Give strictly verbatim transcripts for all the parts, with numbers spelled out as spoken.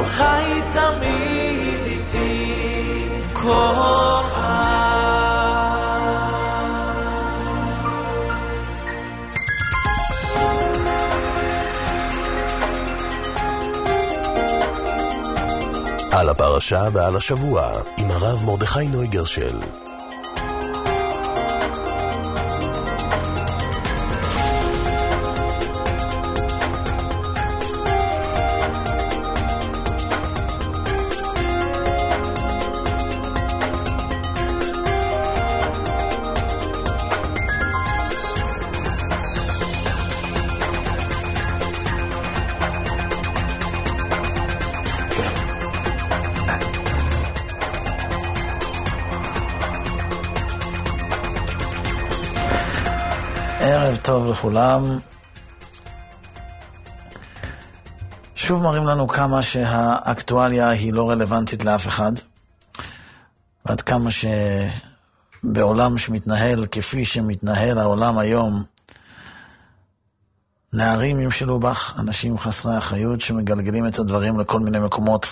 קולך היא תמיד איתי, קולך. על הפרשה ועל השבוע עם הרב מרדכי נוי גרשל. ערב טוב לכולם. שוב מראים לנו כמה שהאקטואליה היא לא רלוונטית לאף אחד, ועד כמה שבעולם שמתנהל כפי שמתנהל העולם היום, נערים ימשלו בך, אנשים חסרי אחריות שמגלגלים את הדברים לכל מיני מקומות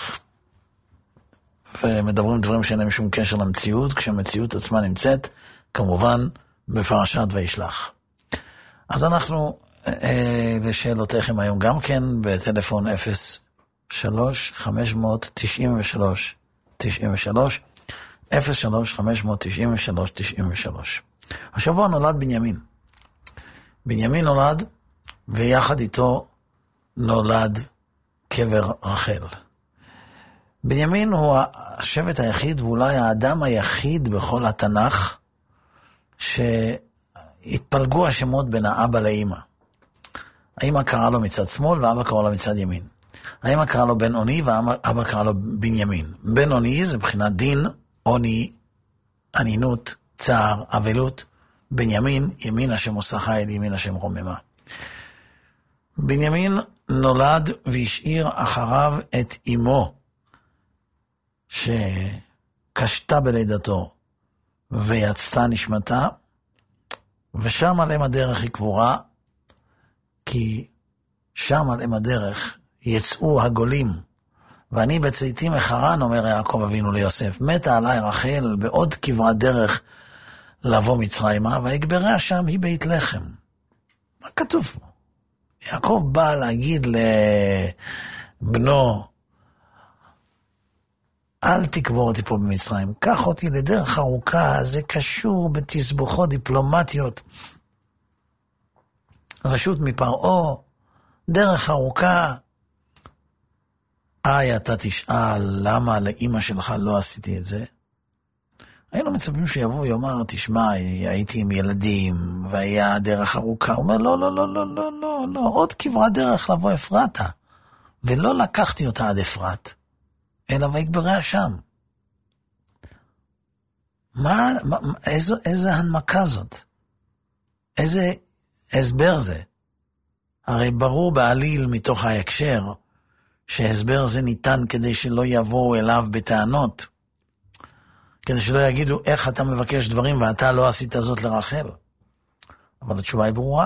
ומדברים דברים שאין להם שום קשר למציאות, כשהמציאות עצמה נמצאת כמובן בפרשת וישלח. אז אנחנו אה, לשאלותיכם היום גם כן בטלפון אפס שלוש חמש תשע שלוש תשע שלוש אפס שלוש חמש תשע שלוש תשע שלוש. השבוע נולד בנימין. בנימין נולד ויחד איתו נולד קבר רחל. בנימין הוא השבט היחיד ואולי האדם היחיד בכל התנ"ך ש... התפלגו השמות בין האבא לאמא. האמא קרא לו מצד שמאל ואבא קרא לו מצד ימין. האמא קרא לו בן עוני ואבא קרא לו בנימין. בן עוני זה מבחינת דין, עוני, ענינות, צער, אבלות. בנימין, ימין השם עושה חיל, ימין השם רוממה. בנימין נולד והשאיר אחריו את אמו שקשתה בלידתו ויצתה נשמתה, ושם על אם הדרך היא קבורה, כי שם על אם הדרך יצאו הגולים, ואני בצאתי מחרן, אומר יעקב אבינו ליוסף, מתה עליי רחל בעוד כברת דרך לבוא מצרימה, והגבריה שם היא בית לחם. מה כתוב פה? יעקב בא להגיד לבנו, אל תקבור אותי פה במצרים, קח אותי לדרך ארוכה, זה קשור בתסבוכות דיפלומטיות. רשות מפרעו, דרך ארוכה. איי, אתה תשאל, למה לאמא שלך לא עשיתי את זה? היינו מצפים שיבוא ויאמר, תשמע, הייתי עם ילדים, והיה דרך ארוכה. הוא אומר, לא, לא, לא, לא, לא, לא, לא, עוד כברת דרך לבוא אפרתה. ולא לקחתי אותה עד אפרת. אלא ויגבריה שם. מה, מה איזו, איזה הנמקה זאת? איזה הסבר זה? הרי ברור בעליל מתוך ההקשר, שהסבר זה ניתן כדי שלא יבואו אליו בטענות, כדי שלא יגידו איך אתה מבקש דברים ואתה לא עשית זאת לרחל. אבל התשובה היא ברורה.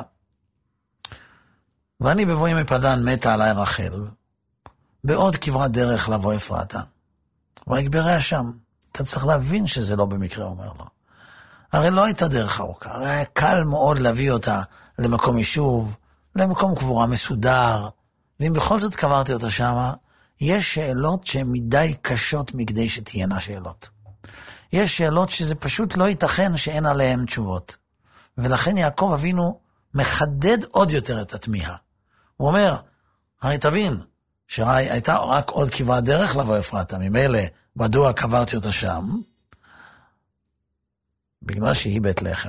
ואני בבואי מפדן מתה עליי רחל, בעוד כברת דרך לבוא אפרתה. ויגבריה שם. אתה צריך להבין שזה לא במקרה, אומר לו. הרי לא הייתה דרך ארוכה. הרי היה קל מאוד להביא אותה למקום יישוב, למקום קבורה מסודר, ואם בכל זאת קברתי אותה שמה, יש שאלות שהן מדי קשות מכדי שתהיינה שאלות. יש שאלות שזה פשוט לא ייתכן שאין עליהן תשובות. ולכן יעקב אבינו מחדד עוד יותר את התמיהה. הוא אומר, הרי תבין, שהייתה רק עוד כברת דרך לבוא אפרתה, ממילא מדוע קברתי אותה שם? בגלל שהיא בית לחם.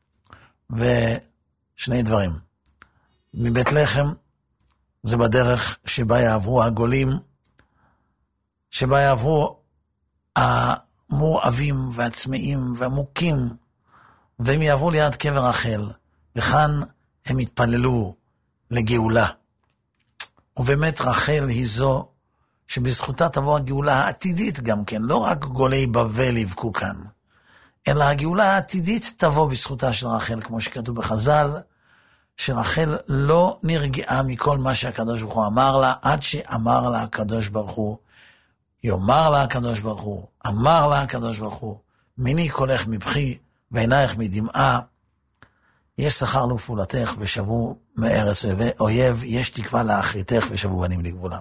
ושני דברים. מבית לחם זה בדרך שבה יעברו הגולים, שבה יעברו המורעבים והצמאים והמוכים, והם יעברו ליד קבר רחל, וכאן הם יתפללו לגאולה. ובאמת רחל היא זו שבזכותה תבוא הגאולה העתידית גם כן, לא רק גולי בבל יבכו כאן, אלא הגאולה העתידית תבוא בזכותה של רחל, כמו שכתוב בחז"ל, שרחל לא נרגעה מכל מה שהקדוש ברוך הוא אמר לה, עד שאמר לה הקדוש ברוך הוא, יאמר לה הקדוש ברוך הוא, אמר לה הקדוש ברוך הוא, מיני קולך מבכי ועינייך מדמעה, יש שכר לפעולתך ושבו מארץ אויב, יש תקווה לאחריתך ושבו בנים לגבולם.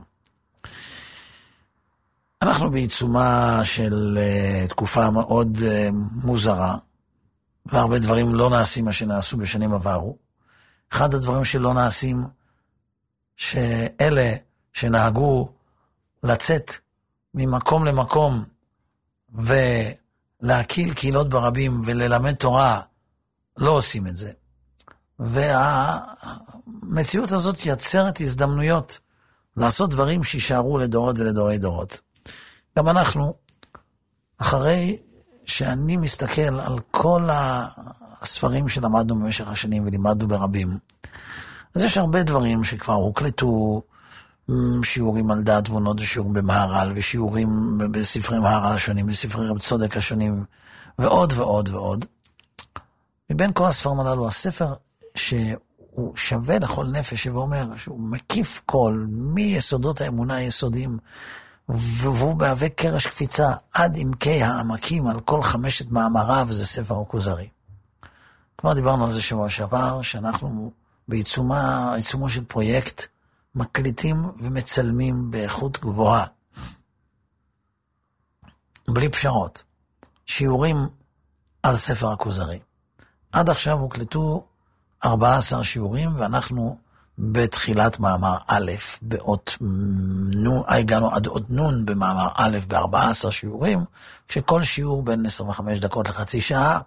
אנחנו בעיצומה של uh, תקופה מאוד uh, מוזרה, והרבה דברים לא נעשים מה שנעשו בשנים עברו. אחד הדברים שלא נעשים, שאלה שנהגו לצאת ממקום למקום ולהקיל קהילות ברבים וללמד תורה, לא עושים את זה. והמציאות הזאת יצרת הזדמנויות לעשות דברים שישארו לדורות ולדורי דורות. גם אנחנו, אחרי שאני מסתכל על כל הספרים שלמדנו במשך השנים ולימדנו ברבים, אז יש הרבה דברים שכבר הוקלטו, שיעורים על דעת תבונות ושיעורים במהר"ל, ושיעורים בספרי מהר"ל השונים, בספרי רב צודק השונים, ועוד ועוד ועוד. מבין כל הספרים הללו, הספר שהוא שווה לכל נפש, ואומר שהוא מקיף כל, מיסודות האמונה היסודיים, והוא בהווה קרש קפיצה עד עמקי העמקים על כל חמשת מאמריו, זה ספר הכוזרי. כבר דיברנו על זה שבוע שעבר, שאנחנו בעיצומה, בעיצומו של פרויקט, מקליטים ומצלמים באיכות גבוהה. בלי פשרות. שיעורים על ספר הכוזרי. עד עכשיו הוקלטו ארבעה עשר שיעורים, ואנחנו בתחילת מאמר א', באות נון, הגענו עד אות נון במאמר א' ב-ארבעה עשר שיעורים, כשכל שיעור בין עשרים וחמש דקות לחצי שעה,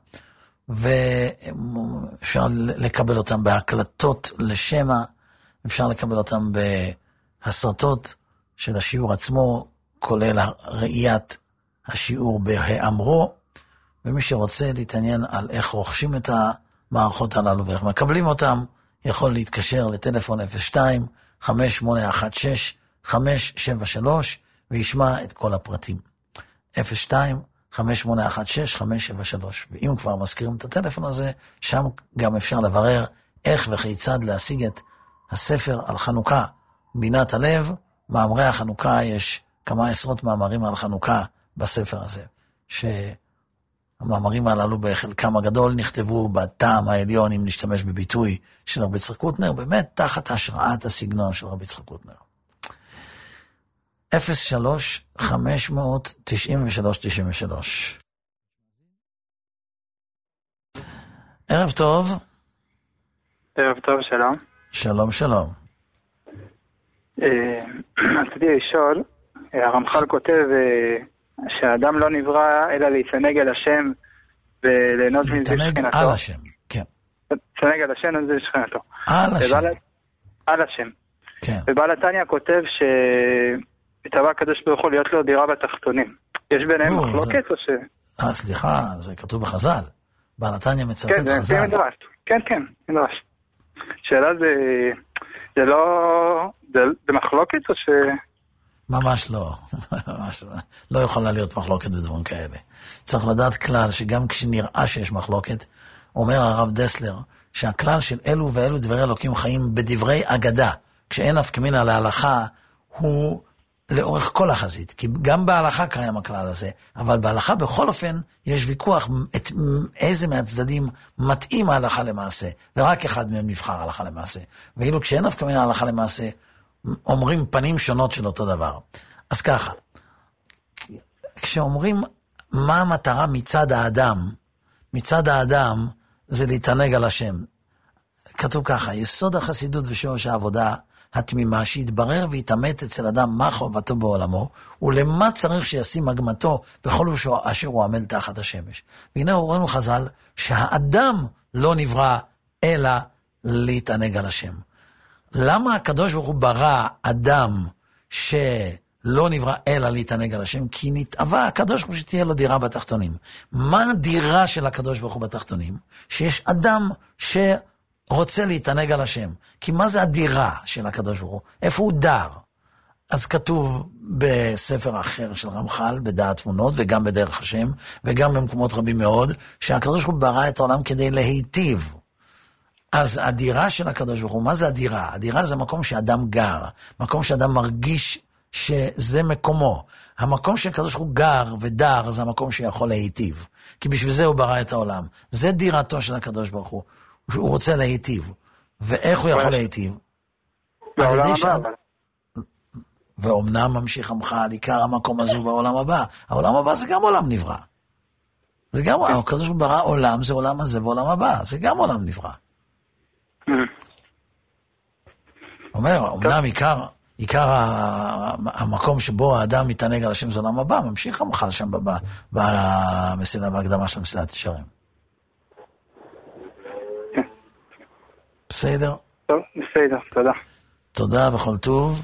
ואפשר לקבל אותם בהקלטות לשמה, אפשר לקבל אותם בהסרטות של השיעור עצמו, כולל ראיית השיעור בהאמרו, ומי שרוצה להתעניין על איך רוכשים את המערכות הללו ואיך מקבלים אותם, יכול להתקשר לטלפון אפס שתיים חמש שמונה אחת שש חמש שבע שלוש וישמע את כל הפרטים. אפס שתיים חמש שמונה אחת שש חמש שבע שלוש. ואם כבר מזכירים את הטלפון הזה, שם גם אפשר לברר איך וכיצד להשיג את הספר על חנוכה, בינת הלב, מאמרי החנוכה, יש כמה עשרות מאמרים על חנוכה בספר הזה, שהמאמרים הללו בחלקם הגדול נכתבו בטעם העליון, אם נשתמש בביטוי של רבי יצחק קוטנר, באמת תחת השראת הסגנון של רבי יצחק קוטנר. אפס שלוש חמש תשעים ושלוש תשעים ושלוש. ערב טוב. ערב טוב, שלום. שלום, שלום. רציתי לשאול, הרמח"ל כותב שהאדם לא נברא אלא להתענג על השם וליהנות מזה שכנתו. להתענג על השם, כן. להתענג על השם וזה שכנתו. על השם. על השם. כן. ובעל התניא כותב שהתאווה הקדוש ברוך הוא להיות לו דירה בתחתונים. יש ביניהם מחלוקת או ש... אה, סליחה, זה כתוב בחז"ל. בעל התניא מצטט חז"ל. כן, זה מדרש. כן, כן, מדרש. שאלה זה, זה לא, זה במחלוקת או ש... ממש לא, ממש לא. לא יכולה להיות מחלוקת בדברים כאלה. צריך לדעת כלל שגם כשנראה שיש מחלוקת, אומר הרב דסלר, שהכלל של אלו ואלו דברי אלוקים חיים בדברי אגדה, כשאין אף כמינה להלכה, הוא לאורך כל החזית, כי גם בהלכה קיים הכלל הזה, אבל בהלכה בכל אופן יש ויכוח את איזה מהצדדים מתאים ההלכה למעשה, ורק אחד מהם נבחר הלכה למעשה. ואילו כשאין אף כמינה הלכה למעשה, אומרים פנים שונות של אותו דבר. אז ככה, כשאומרים מה המטרה מצד האדם, מצד האדם זה להתענג על השם. כתוב ככה, יסוד החסידות ושורש העבודה התמימה שהתברר והתאמת אצל אדם מה חובתו בעולמו, ולמה צריך שישים הגמתו בכל אשר הוא עמל תחת השמש. והנה הורינו חז"ל שהאדם לא נברא אלא להתענג על השם. למה הקדוש ברוך הוא ברא אדם שלא נברא אלא להתענג על השם? כי נתאווה הקדוש ברוך הוא שתהיה לו דירה בתחתונים. מה הדירה של הקדוש ברוך הוא בתחתונים? שיש אדם שרוצה להתענג על השם. כי מה זה הדירה של הקדוש ברוך הוא? איפה הוא דר? אז כתוב בספר אחר של רמח"ל, בדעת תבונות, וגם בדרך השם, וגם במקומות רבים מאוד, שהקדוש ברוך הוא ברא את העולם כדי להיטיב. אז הדירה של הקדוש ברוך הוא, מה זה הדירה? הדירה זה מקום שאדם גר, מקום שאדם מרגיש שזה מקומו. המקום שהקדוש ברוך הוא גר ודר זה המקום שיכול להיטיב. כי בשביל זה הוא ברא את העולם. זה דירתו של הקדוש ברוך הוא. הוא רוצה להיטיב. ואיך הוא יכול להיטיב? בעולם הבא. ואומנם ממשיך עמך על עיקר המקום הזה בעולם הבא. העולם הבא זה גם עולם נברא. זה גם, הקדוש ברוך הוא ברא עולם, זה עולם הזה ועולם הבא. זה גם עולם נברא. אומר, אומנם עיקר, עיקר המקום שבו האדם מתענג על השם זה עולם הבא, ממשיך המחל שם במסילה, בהקדמה של מסילת ישרים. בסדר? טוב, בסדר, תודה. תודה וכל טוב.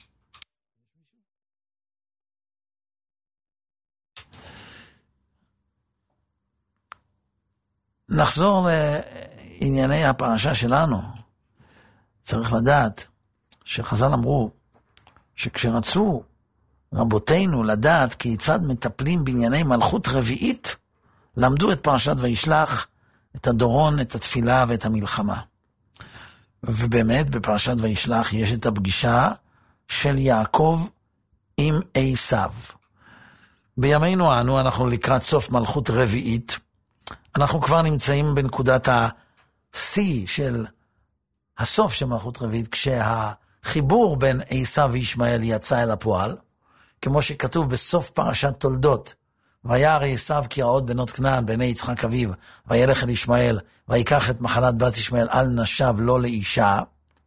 נחזור לענייני הפרשה שלנו. צריך לדעת שחז"ל אמרו שכשרצו רבותינו לדעת כיצד מטפלים בענייני מלכות רביעית, למדו את פרשת וישלח, את הדורון, את התפילה ואת המלחמה. ובאמת בפרשת וישלח יש את הפגישה של יעקב עם עשיו. בימינו אנו, אנחנו לקראת סוף מלכות רביעית, אנחנו כבר נמצאים בנקודת השיא של הסוף של מלכות רביעית, כשהחיבור בין עשיו וישמעאל יצא אל הפועל, כמו שכתוב בסוף פרשת תולדות, וירא עשיו כי רעות בנות כנען בעיני יצחק אביו, וילך אל ישמעאל, ויקח את מחלת בת ישמעאל על נשב לא לאישה,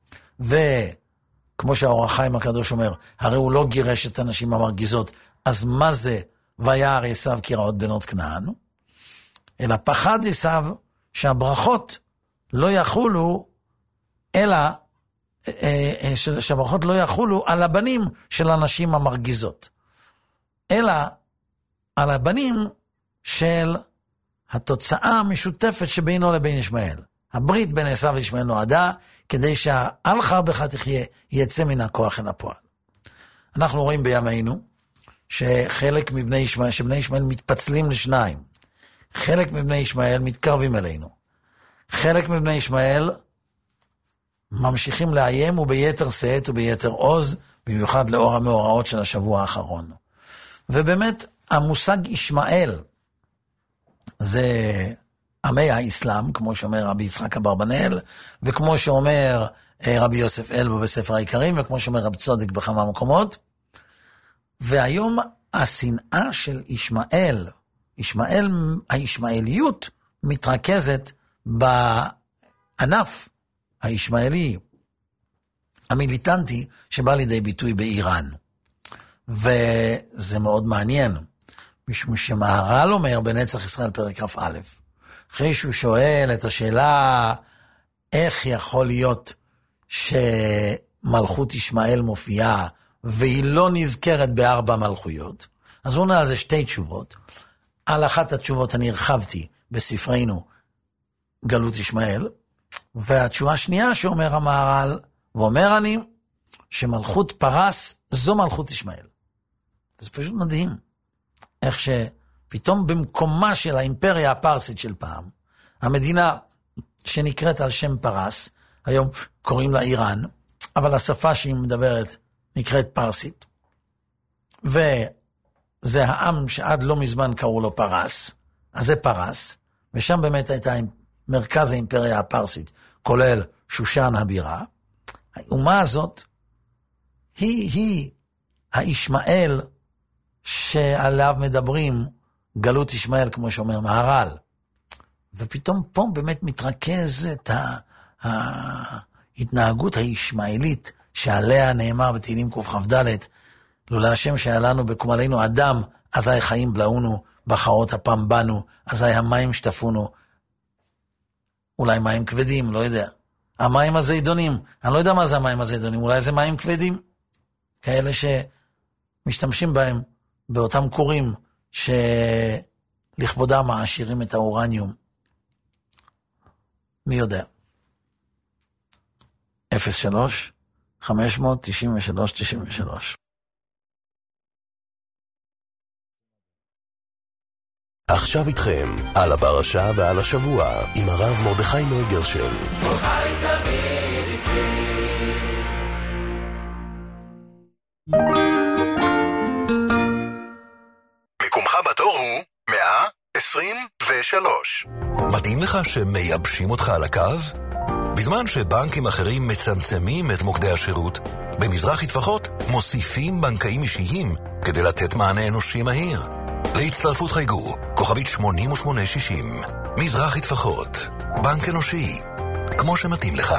וכמו שהאור החיים הקדוש אומר, הרי הוא לא גירש את הנשים המרגיזות, אז מה זה וירא עשיו כי רעות בנות כנען? אלא פחד עשיו שהברכות לא יחולו, אלא שהברכות לא יחולו על הבנים של הנשים המרגיזות, אלא על הבנים של התוצאה המשותפת שבינו לבין ישמעאל. הברית בין עשיו וישמעאל נועדה כדי שהעל חרבך תחיה יצא מן הכוח אל הפועל. אנחנו רואים בימינו שחלק מבני ישמעאל, שבני ישמעאל מתפצלים לשניים. חלק מבני ישמעאל מתקרבים אלינו. חלק מבני ישמעאל ממשיכים לאיים וביתר שאת וביתר עוז, במיוחד לאור המאורעות של השבוע האחרון. ובאמת המושג ישמעאל זה עמי האסלאם, כמו שאומר רבי יצחק אברבנאל, וכמו שאומר רבי יוסף אלבו בספר העיקרים, וכמו שאומר רבי צודק בכמה מקומות. והיום השנאה של ישמעאל, ישמעאל, הישמעאליות מתרכזת בענף הישמעאלי המיליטנטי שבא לידי ביטוי באיראן. וזה מאוד מעניין, משום שמהר"ל אומר בנצח ישראל פרק כ"א, אחרי שהוא שואל את השאלה איך יכול להיות שמלכות ישמעאל מופיעה והיא לא נזכרת בארבע מלכויות, אז הוא עונה על זה שתי תשובות. על אחת התשובות אני הרחבתי בספרנו גלות ישמעאל, והתשובה השנייה שאומר המהר"ל, ואומר אני שמלכות פרס זו מלכות ישמעאל. זה פשוט מדהים איך שפתאום במקומה של האימפריה הפרסית של פעם, המדינה שנקראת על שם פרס, היום קוראים לה איראן, אבל השפה שהיא מדברת נקראת פרסית, וזה העם שעד לא מזמן קראו לו פרס, אז זה פרס, ושם באמת הייתה מרכז האימפריה הפרסית, כולל שושן הבירה. האומה הזאת היא, היא הישמעאל שעליו מדברים, גלות ישמעאל כמו שאומר מהר"ל. ופתאום פה באמת מתרכזת ההתנהגות הישמעאלית שעליה נאמר בתהילים קכ"ד, לולא השם שהיה לנו בקומלנו אדם, אזי חיים בלעונו, בחרות אפם בנו, אזי המים שטפונו. אולי מים כבדים, לא יודע. המים הזידונים, אני לא יודע מה זה המים הזידונים, אולי זה מים כבדים, כאלה שמשתמשים בהם באותם קורים שלכבודם מעשירים את האורניום. מי יודע? אפס שלוש חמש תשע שלוש תשע שלוש עכשיו איתכם, על הפרשה ועל השבוע, עם הרב מרדכי נוי גרשל. חי תמיד איתי. מקומך בתור הוא מאה עשרים ושלוש. מדהים לך שמייבשים אותך על הקו? בזמן שבנקים אחרים מצמצמים את מוקדי השירות, במזרחי טפחות מוסיפים בנקאים אישיים כדי לתת מענה אנושי מהיר. להצטרפות חייגו, כוכבית שמונים ושמונה שישים. מזרחי טפחות, בנק אנושי, כמו שמתאים לך.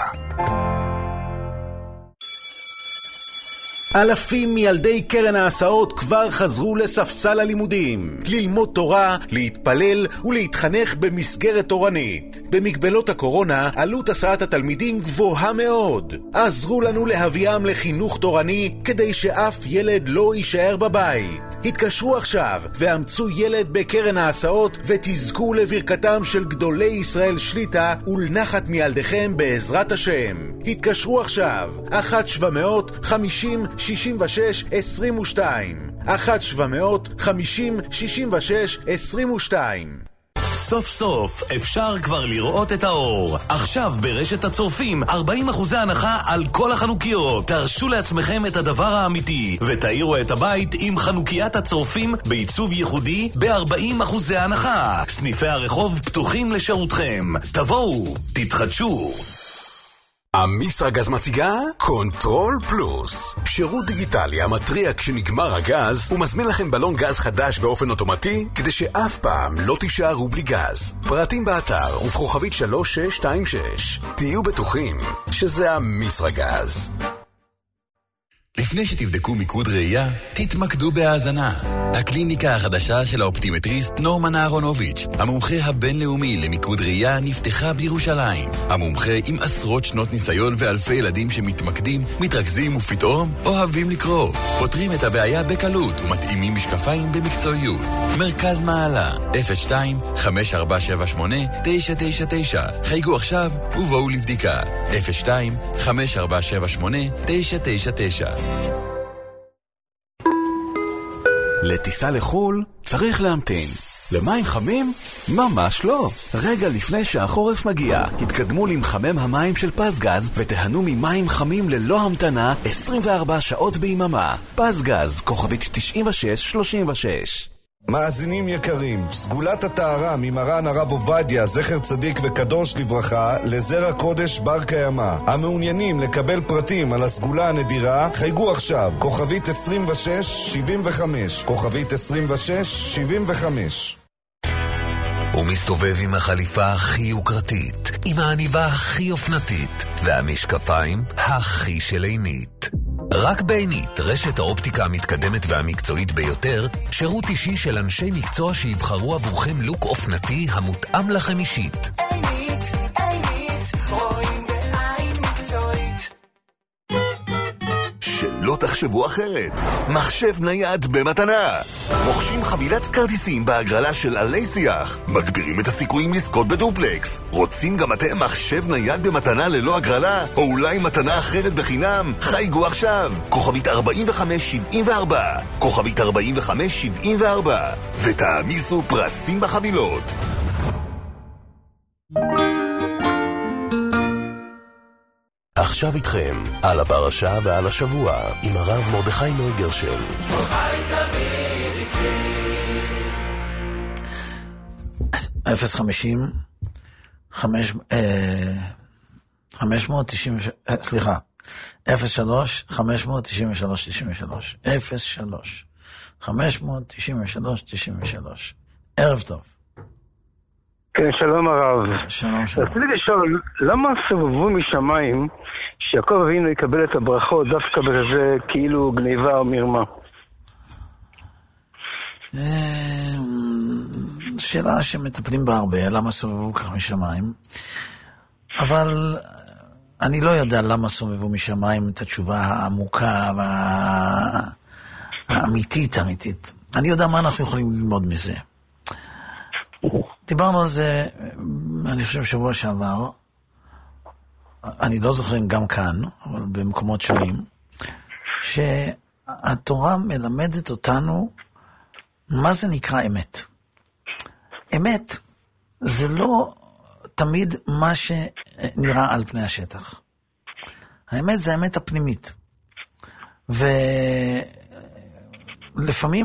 אלפים מילדי קרן ההסעות כבר חזרו לספסל הלימודים, ללמוד תורה, להתפלל ולהתחנך במסגרת תורנית. במגבלות הקורונה עלות הסעת התלמידים גבוהה מאוד. עזרו לנו להביאם לחינוך תורני כדי שאף ילד לא יישאר בבית. התקשרו עכשיו ואמצו ילד בקרן ההסעות ותזכו לברכתם של גדולי ישראל שליטה ולנחת מילדיכם בעזרת השם. התקשרו עכשיו אחת שבע מאות חמישים שישים ושש עשרים ושתיים אחת שבע מאות חמישים שישים ושש עשרים ושתיים. סוף סוף אפשר כבר לראות את האור. עכשיו ברשת הצורפים ארבעים אחוז הנחה על כל החנוכיות. תרשו לעצמכם את הדבר האמיתי ותאירו את הבית עם חנוקיית הצורפים בעיצוב ייחודי ב-ארבעים אחוז הנחה. סניפי הרחוב פתוחים לשירותכם. תבואו, תתחדשו. אמיסרגז מציגה קונטרול פלוס, שירות דיגיטלי המטריע כשנגמר הגז ומזמין לכם בלון גז חדש באופן אוטומטי כדי שאף פעם לא תישארו בלי גז. פרטים באתר ובכוכבית שלוש שש שתיים שש. תהיו בטוחים שזה אמיסרגז. לפני שתבדקו מיקוד ראייה, תתמקדו בהאזנה. הקליניקה החדשה של האופטימטריסט נורמן אהרונוביץ', המומחה הבינלאומי למיקוד ראייה, נפתחה בירושלים. המומחה עם עשרות שנות ניסיון ואלפי ילדים שמתמקדים, מתרכזים ופתאום אוהבים לקרוא. פותרים את הבעיה בקלות ומתאימים משקפיים במקצועיות. מרכז מעלה, אפס שתיים חמש ארבע שבע שמונה תשע תשע תשע. חייגו עכשיו ובואו לבדיקה. אפס שתיים חמש ארבע שבע שמונה תשע תשע תשע. לטיסה לחול צריך להמתין. למים חמים? ממש לא. רגע לפני שהחורף מגיע, התקדמו למחמם המים של פסגז ותהנו ממים חמים ללא המתנה עשרים וארבע שעות ביממה. פסגז, כוכבית תשעים ושש שלושים ושש. מאזינים יקרים, סגולת הטהרה ממרן הרב עובדיה, זכר צדיק וקדוש לברכה, לזרע קודש בר קיימא. המעוניינים לקבל פרטים על הסגולה הנדירה, חייגו עכשיו, כוכבית עשרים ושש שבעים וחמש, כוכבית עשרים ושש שבעים וחמש. הוא מסתובב עם החליפה הכי יוקרתית, עם העניבה הכי אופנתית, והמשקפיים הכי שלעינית. רק בעינית, רשת האופטיקה המתקדמת והמקצועית ביותר, שירות אישי של אנשי מקצוע שיבחרו עבורכם לוק אופנתי המותאם לכם אישית. עינית, עינית, רואים בעין מקצועית. שלא תחשבו אחרת, מחשב נייד במתנה. רוכשים חבילת כרטיסים בהגרלה של עלי שיח, מגבירים את הסיכויים לזכות בדופלקס. רוצים גם אתם מחשב נייד במתנה ללא הגרלה, או אולי מתנה אחרת בחינם? חייגו עכשיו, כוכבית ארבעים וחמש שבעים וארבע, כוכבית ארבעים וחמש שבעים וארבע, ותעמיסו פרסים בחבילות. עכשיו איתכם, על הפרשה ועל השבוע, עם הרב מרדכי נוי גרשל. חי תמיד איתי. אפס חמישים חמש חמש מאות תשעים סליחה אפס שלוש חמש מאות תשעים ושלוש תשעים ושלוש אפס שלוש חמש מאות תשעים ושלוש תשעים ושלוש. ערב טוב. כן, שלום הרב. שלום, שלום. רציתי לשאול, למה סבבו משמיים שיעקב אבינו יקבל את הברכות דווקא בזה כאילו גניבה או מרמה? שאלה שמטפלים בה הרבה, למה סובבו כך משמיים, אבל אני לא יודע למה סובבו משמיים את התשובה העמוקה והאמיתית, האמיתית. אני יודע מה אנחנו יכולים ללמוד מזה. דיברנו על זה, אני חושב שבוע שעבר, אני לא זוכר גם כאן, אבל במקומות שונים, שהתורה מלמדת אותנו מה זה נקרא אמת. אמת זה לא תמיד מה שנראה על פני השטח. האמת זה האמת הפנימית. ולפעמים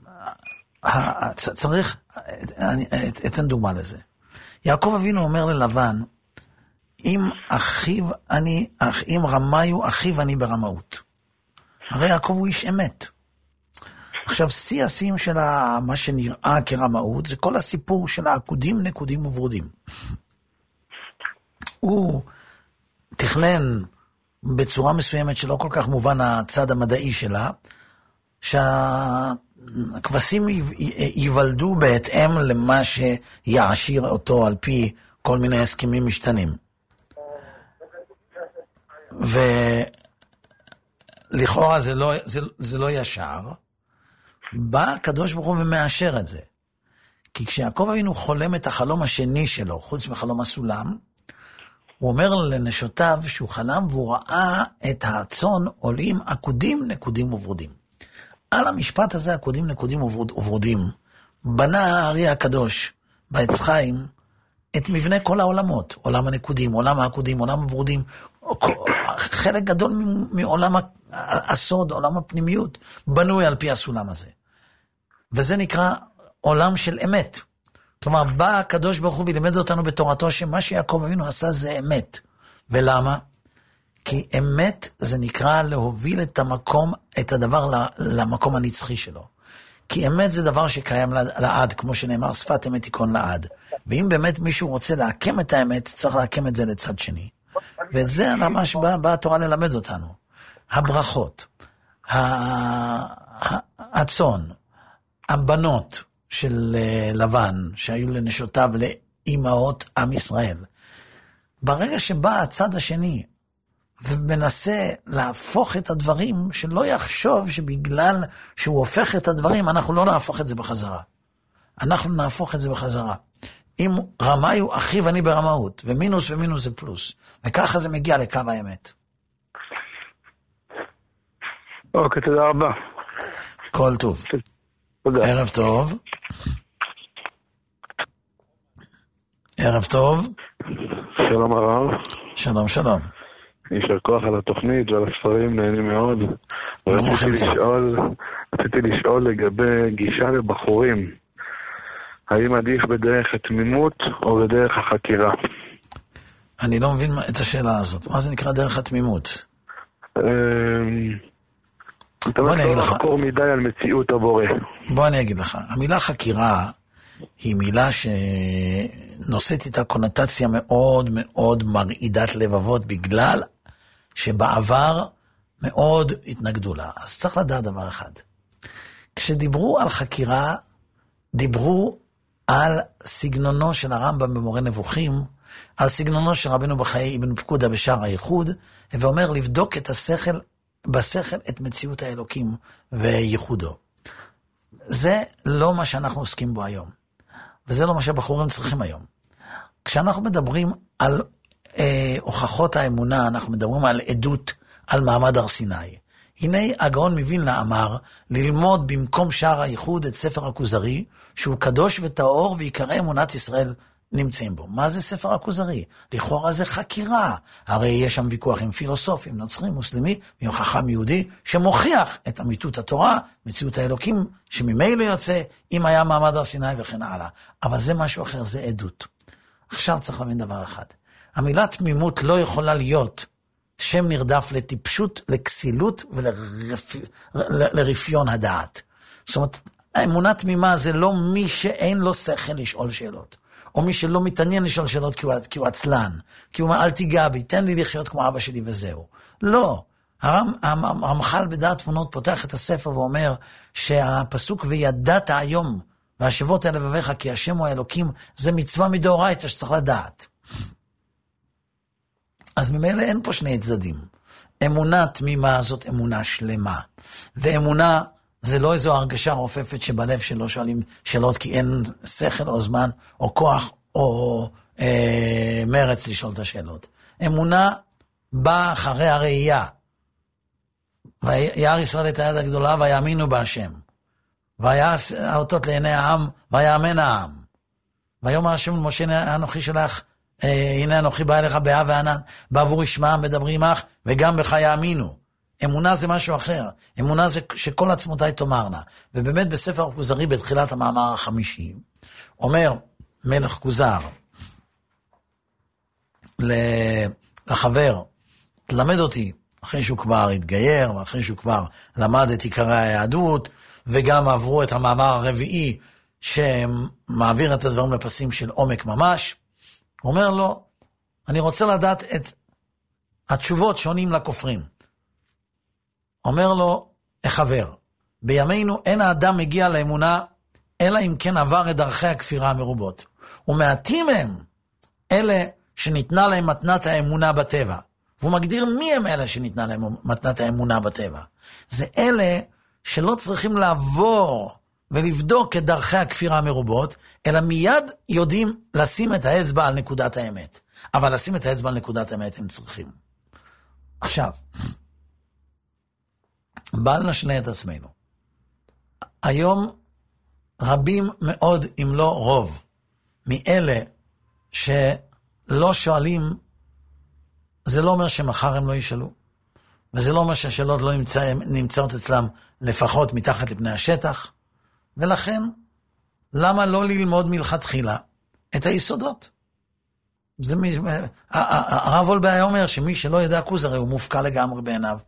צריך, אני אתן דוגמה לזה. יעקב אבינו אומר ללבן, אם אחיו אני, אם רמאי הוא אחיו אני ברמאות. הרי יעקב הוא איש אמת. עכשיו, שיא השיאים של מה שנראה כרמאות, זה כל הסיפור של העקודים, נקודים וברודים. הוא תכנן בצורה מסוימת שלא כל כך מובן הצד המדעי שלה, שהכבשים ייוולדו בהתאם למה שיעשיר אותו על פי כל מיני הסכמים משתנים. ולכאורה זה לא, זה, זה לא ישר, בא הקדוש ברוך הוא ומאשר את זה. כי כשיעקב אבינו חולם את החלום השני שלו, חוץ מחלום הסולם, הוא אומר לנשותיו שהוא חלם והוא ראה את הצאן עולים עקודים, נקודים וברודים. על המשפט הזה, עקודים, נקודים וברודים, בנה הארי הקדוש בעץ חיים את מבנה כל העולמות, עולם הנקודים, עולם העקודים, עולם הברודים, חלק גדול מעולם הסוד, עולם הפנימיות, בנוי על פי הסולם הזה. וזה נקרא עולם של אמת. כלומר, בא הקדוש ברוך הוא ולימד אותנו בתורתו שמה שיעקב אבינו עשה זה אמת. ולמה? כי אמת זה נקרא להוביל את המקום, את הדבר למקום הנצחי שלו. כי אמת זה דבר שקיים לעד, כמו שנאמר, שפת אמת תיכון לעד. ואם באמת מישהו רוצה להקם את האמת, צריך להקם את זה לצד שני. וזה ממש בא, בא התורה ללמד אותנו. הברכות, הצאן, הבנות של לבן, שהיו לנשותיו לאימהות עם ישראל. ברגע שבא הצד השני, ומנסה להפוך את הדברים, שלא יחשוב שבגלל שהוא הופך את הדברים, אנחנו לא נהפוך את זה בחזרה. אנחנו נהפוך את זה בחזרה. אם רמאי הוא אחיו אני ברמאות, ומינוס ומינוס זה פלוס. וככה זה מגיע לקו האמת. אוקיי, תודה רבה. כל טוב. תודה. ערב טוב. ערב טוב. שלום הרב. שלום, שלום. יישר כוח על התוכנית ועל הספרים, נהנים מאוד. רציתי לשאול, רציתי לשאול לגבי גישה לבחורים. האם עדיף בדרך התמימות או בדרך החקירה? אני לא מבין את השאלה הזאת. מה זה נקרא דרך התמימות? בוא אני אגיד לך. לחקור מדי על מציאות הבורא. בוא אני אגיד לך. המילה חקירה היא מילה שנושאת איתה קונוטציה מאוד מאוד מרעידת לבבות, בגלל שבעבר מאוד התנגדו לה. אז צריך לדעת דבר אחד. כשדיברו על חקירה, דיברו על סגנונו של הרמב"ם במורה נבוכים, על סגנונו של רבנו בחיי אבן פקודה בשער הייחוד, ואומר לבדוק את השכל, בשכל את מציאות האלוקים וייחודו. זה לא מה שאנחנו עוסקים בו היום. וזה לא מה שהבחורים צריכים היום. כשאנחנו מדברים על אה, הוכחות האמונה, אנחנו מדברים על עדות, על מעמד הר סיני. הנה הגאון מווילנה אמר, ללמוד במקום שער הייחוד את ספר הכוזרי, שהוא קדוש וטהור ויקרא אמונת ישראל נמצאים בו. מה זה ספר הכוזרי? לכאורה זה חקירה. הרי יש שם ויכוח עם פילוסופים, נוצרים, מוסלמי, ועם חכם יהודי, שמוכיח את אמיתות התורה, מציאות האלוקים, שממילא יוצא, אם היה מעמד הר סיני וכן הלאה. אבל זה משהו אחר, זה עדות. עכשיו צריך להבין דבר אחד. המילה תמימות לא יכולה להיות שם נרדף לטיפשות, לכסילות ולרפיון הדעת. זאת אומרת, האמונה תמימה זה לא מי שאין לו שכל לשאול שאלות. או מי שלא מתעניין לשאול שאלות כי הוא, כי הוא עצלן, כי הוא אומר, אל תיגע בי, תן לי לחיות כמו אבא שלי וזהו. לא. הרמ, הרמח"ל בדעת תבונות פותח את הספר ואומר שהפסוק וידעת היום והשבות אל לבביך כי השם הוא האלוקים, זה מצווה מדאורייתא שצריך לדעת. אז ממילא אין פה שני צדדים. אמונה תמימה זאת אמונה שלמה. ואמונה זה לא איזו הרגשה רופפת שבלב שלא שואלים שאלות כי אין שכל או זמן או כוח או אה, מרץ לשאול את השאלות. אמונה באה אחרי הראייה. וירא ישראל את היד הגדולה ויאמינו בהשם. והיה האותות לעיני העם ויאמן העם. ויאמר השם אל משה, אנוכי שלח, אה, הנה אנוכי בא אליך באב וענן, בעבור ישמעם מדברים עמך, וגם בך יאמינו. אמונה זה משהו אחר. אמונה זה שכל עצמותיי תאמרנה. ובאמת בספר הכוזרי, בתחילת המאמר החמישי, אומר מלך כוזר לחבר, תלמד אותי, אחרי שהוא כבר התגייר, ואחרי שהוא כבר למד את עיקרי היהדות, וגם עברו את המאמר הרביעי, שמעביר את הדברים לפסים של עומק ממש, הוא אומר לו, אני רוצה לדעת את התשובות שונים לכופרים. אומר לו, החבר, בימינו אין האדם מגיע לאמונה, אלא אם כן עבר את דרכי הכפירה המרובות. ומעטים הם אלה שניתנה להם מתנת האמונה בטבע. והוא מגדיר מי הם אלה שניתנה להם מתנת האמונה בטבע. זה אלה שלא צריכים לעבור ולבדוק את דרכי הכפירה המרובות, אלא מיד יודעים לשים את האצבע על נקודת האמת. אבל לשים את האצבע על נקודת האמת הם צריכים. עכשיו, בל נשלה את עצמנו. היום רבים מאוד, אם לא רוב, מאלה שלא שואלים, זה לא אומר שמחר הם לא ישאלו. וזה לא אומר שהשאלות לא נמצא, נמצאות אצלם לפחות מתחת לפני השטח. ולכן, למה לא ללמוד מלכתחילה את היסודות? זה מי, הרב וולבה אומר שמי שלא ידע כוזרי הוא מופקע לגמרי בעיניו.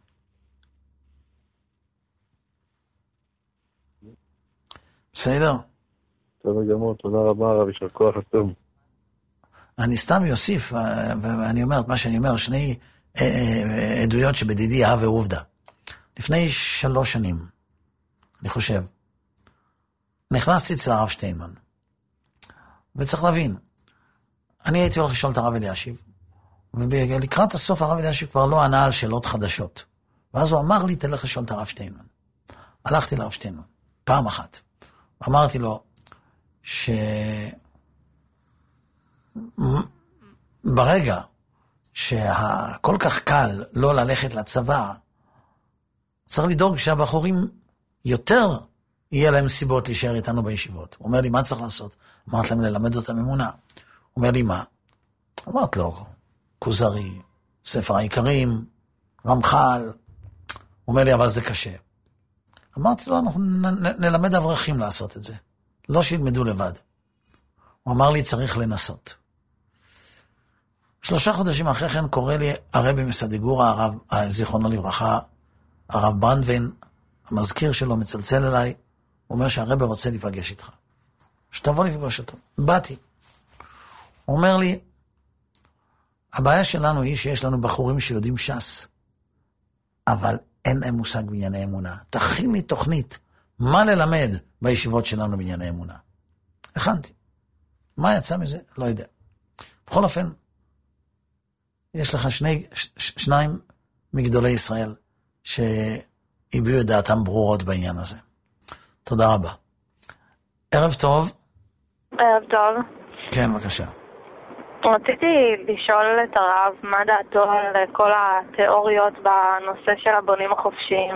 בסדר? טוב גמור, תודה רבה הרב, יישר כוח עצום. אני סתם יוסיף, ואני אומר את מה שאני אומר, שני עדויות שבדידי אהב ועובדה. לפני שלוש שנים, אני חושב, נכנסתי אצל הרב שטיינמן, וצריך להבין, אני הייתי הולך לשאול את הרב אלישיב, ולקראת הסוף הרב אלישיב כבר לא ענה על שאלות חדשות. ואז הוא אמר לי, תלך לשאול את הרב שטיינמן. הלכתי לרב שטיינמן, פעם אחת. אמרתי לו, שברגע שהכל כך קל לא ללכת לצבא, צריך לדאוג שהבחורים יותר יהיה להם סיבות להישאר איתנו בישיבות. הוא אומר לי, מה צריך לעשות? אמרת להם ללמד אותם אמונה. הוא אומר לי, מה? אמרת לו, כוזרי, ספר העיקרים, רמח"ל. הוא אומר לי, אבל זה קשה. אמרתי לו, אנחנו נלמד אברכים לעשות את זה. לא שילמדו לבד. הוא אמר לי, צריך לנסות. שלושה חודשים אחרי כן קורא לי הרבי מסדיגורה, הרב, זיכרונו לברכה, הרב ברנדווין, המזכיר שלו מצלצל אליי, הוא אומר שהרבי רוצה להיפגש איתך. שתבוא לפגוש אותו. באתי. הוא אומר לי, הבעיה שלנו היא שיש לנו בחורים שיודעים ש"ס, אבל אין להם מושג בענייני אמונה. תכין לי תוכנית, מה ללמד בישיבות שלנו בענייני אמונה. הכנתי. מה יצא מזה? לא יודע. בכל אופן, יש לך שני, ש, ש, שניים מגדולי ישראל שהביעו את דעתם ברורות בעניין הזה. תודה רבה. ערב טוב. ערב טוב. כן, בבקשה. רציתי לשאול את הרב מה דעתו על כל התיאוריות בנושא של הבונים החופשיים.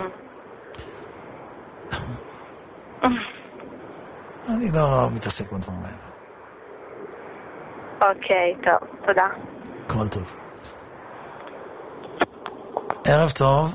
אני לא מתעסק בדברים האלה. אוקיי, טוב, תודה. כל טוב. ערב טוב.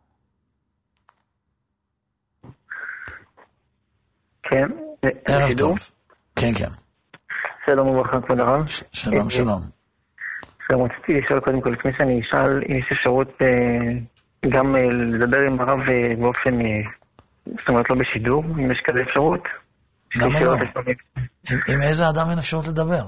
כן. ערב טוב. כן, כן. שלום וברכה, כבוד הרב. שלום, שלום. עכשיו, רציתי לשאול קודם כל, לפני שאני אשאל, אם יש אפשרות גם לדבר עם הרב באופן, זאת אומרת, לא בשידור, אם יש כזה אפשרות. למה לא? עם איזה אדם אין אפשרות לדבר?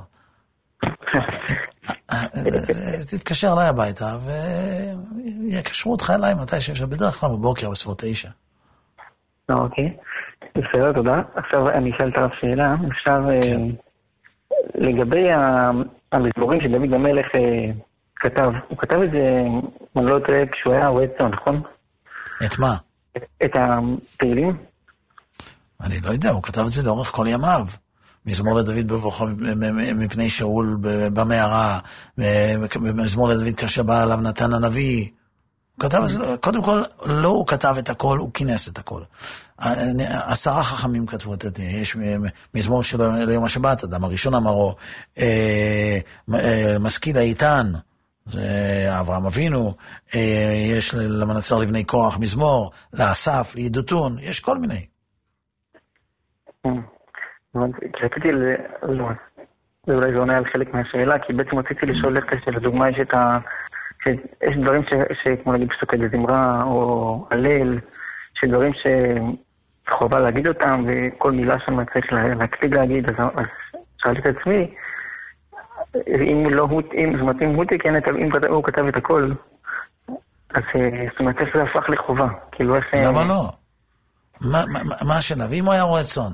תתקשר אליי הביתה, ויקשרו אותך אליי מתי שיש, בדרך כלל בבוקר, בסביבות תשע. אוקיי. בסדר, תודה. עכשיו אני אשאל את הרב שאלה. עכשיו, לגבי המזמורים שדוד המלך כתב, הוא כתב את זה, אני לא יודע, כשהוא היה רועה צאן, נכון? את מה? את התהילים? אני לא יודע, הוא כתב את זה לאורך כל ימיו. מזמור לדוד בבוכו מפני שאול במערה, מזמור לדוד כאשר בא עליו נתן הנביא, כתב, קודם כל, לא הוא כתב את הכל, הוא כינס את הכל. עשרה חכמים כתבו את זה, יש מזמור שלו ליום השבת, אדם הראשון אמרו, משכיל האיתן, זה אברהם אבינו, יש למנצר לבני כוח מזמור, לאסף, לידותון, יש כל מיני. רציתי, זה אולי זה עונה על חלק מהשאלה, כי בעצם רציתי לשאול לך שלדוגמה יש את ה... יש דברים שכמו להגיד פסוקי בזמרה או הלל, שדברים שחובה להגיד אותם, וכל מילה שם צריך להקפיד להגיד, אז שאלתי את עצמי, אם לא הוא, זאת אומרת, אם הוא תיקן, אם הוא כתב את הכל, אז זאת אומרת, איך זה הפך לחובה? כאילו איך... למה לא? מה השאלה? ואם הוא היה רואה צאן?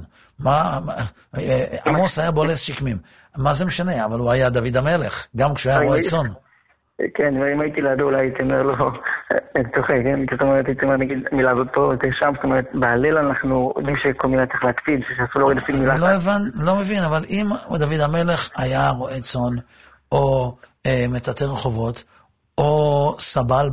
עמוס היה בולס שקמים. מה זה משנה? אבל הוא היה דוד המלך, גם כשהוא היה רואה צאן. כן, ואם הייתי לידו אולי הייתי אומר לו, צוחק, כן? זאת אומרת, הייתי אומר, נגיד, מילה הזאת פה, זה שם, זאת אומרת, בהלל אנחנו יודעים שכל מילה צריך להקפיד, שעשו להוריד אפילו מילה. לא הבן, לא מבין, אבל אם דוד המלך היה רואה צאן, או מטאטא רחובות, או סבל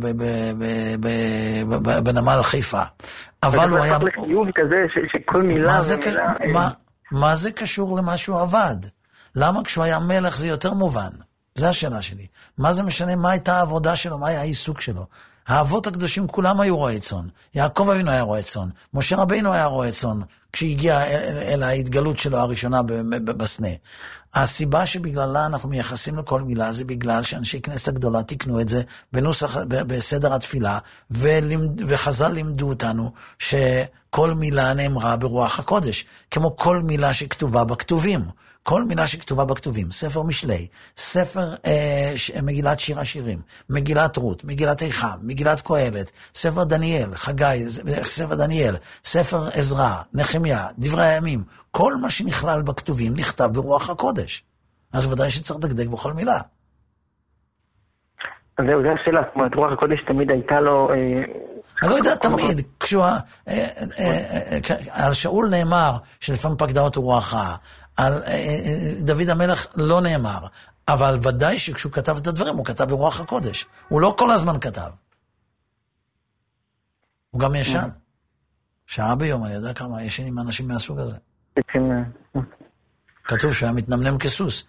בנמל חיפה, אבל הוא היה... לחיוב כזה שכל מילה ומילה... מה זה קשור למה שהוא עבד? למה כשהוא היה מלך זה יותר מובן? זה השאלה שלי. מה זה משנה? מה הייתה העבודה שלו? מה היה העיסוק שלו? האבות הקדושים כולם היו רועי צאן. יעקב אבינו היה רועי צאן. משה רבינו היה רועי צאן. כשהגיע אל, אל ההתגלות שלו הראשונה בסנה. הסיבה שבגללה אנחנו מייחסים לכל מילה זה בגלל שאנשי כנסת הגדולה תיקנו את זה בנוסח, בסדר התפילה, ולמד, וחז"ל לימדו אותנו שכל מילה נאמרה ברוח הקודש, כמו כל מילה שכתובה בכתובים. כל מילה שכתובה בכתובים, ספר משלי, ספר אה, ש... מגילת שיר השירים, מגילת רות, מגילת איכה, מגילת קהלת, ספר דניאל, חגי, ספר דניאל, ספר עזרא, נחמיה, דברי הימים, כל מה שנכלל בכתובים נכתב ברוח הקודש. אז ודאי שצריך לדקדק בכל מילה. אז זהו, זה השאלה, זאת אומרת, רוח הקודש תמיד הייתה לו... אני לא יודע תמיד, על שאול נאמר שלפעמים פקדה אותו רוח רעה, על דוד המלך לא נאמר, אבל ודאי שכשהוא כתב את הדברים, הוא כתב ברוח הקודש. הוא לא כל הזמן כתב. הוא גם ישן. שעה ביום, אני יודע כמה ישן עם אנשים מהסוג הזה. כתוב שהיה מתנמנם כסוס.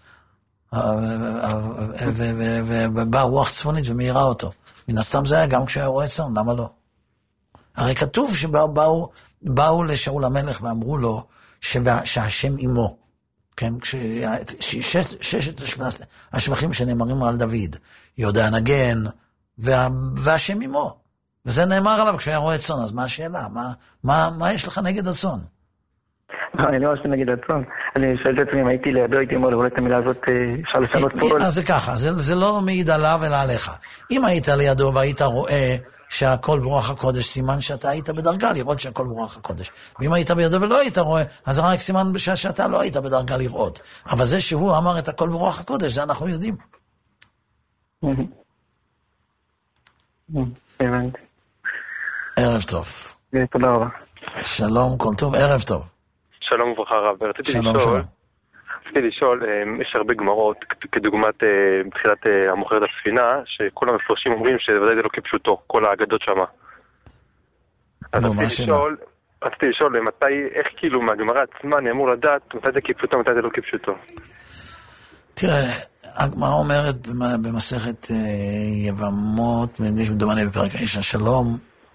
ובאה רוח צפונית ומהירה אותו. מן הסתם זה היה גם כשהיה רואה צאן, למה לא? הרי כתוב שבאו באו לשאול המלך ואמרו לו שהשם עמו. כן, ששת השבחים שנאמרים על דוד, יודע נגן, והשם עמו. וזה נאמר עליו כשהיה רואה צאן, אז מה השאלה? מה יש לך נגד הצאן? אני לא רוצה נגד הצאן. אני שואל את עצמי, אם הייתי לידו, הייתי אומר, אולי את המילה הזאת אפשר לשנות פה. אז זה ככה, זה לא מעיד עליו אלא עליך. אם היית לידו והיית רואה שהכל ברוח הקודש, סימן שאתה היית בדרגה לראות שהכל ברוח הקודש. ואם היית בידו ולא היית רואה, אז רק סימן שאתה לא היית בדרגה לראות. אבל זה שהוא אמר את הכל ברוח הקודש, זה אנחנו יודעים. ערב טוב. תודה רבה. שלום, כל טוב, ערב טוב. שלום וברכה רב, רציתי לשאול, רציתי לשאול, יש הרבה גמרות, כדוגמת בתחילת המוכרת הספינה, שכל המפרשים אומרים שוודאי זה לא כפשוטו, כל האגדות שמה. אז רציתי לשאול, רציתי לשאול, מתי, איך כאילו מהגמרה עצמה אני אמור לדעת, מתי זה כפשוטו, מתי זה לא כפשוטו? תראה, הגמרה אומרת במסכת יבמות, מדומני בפרק האיש השלום,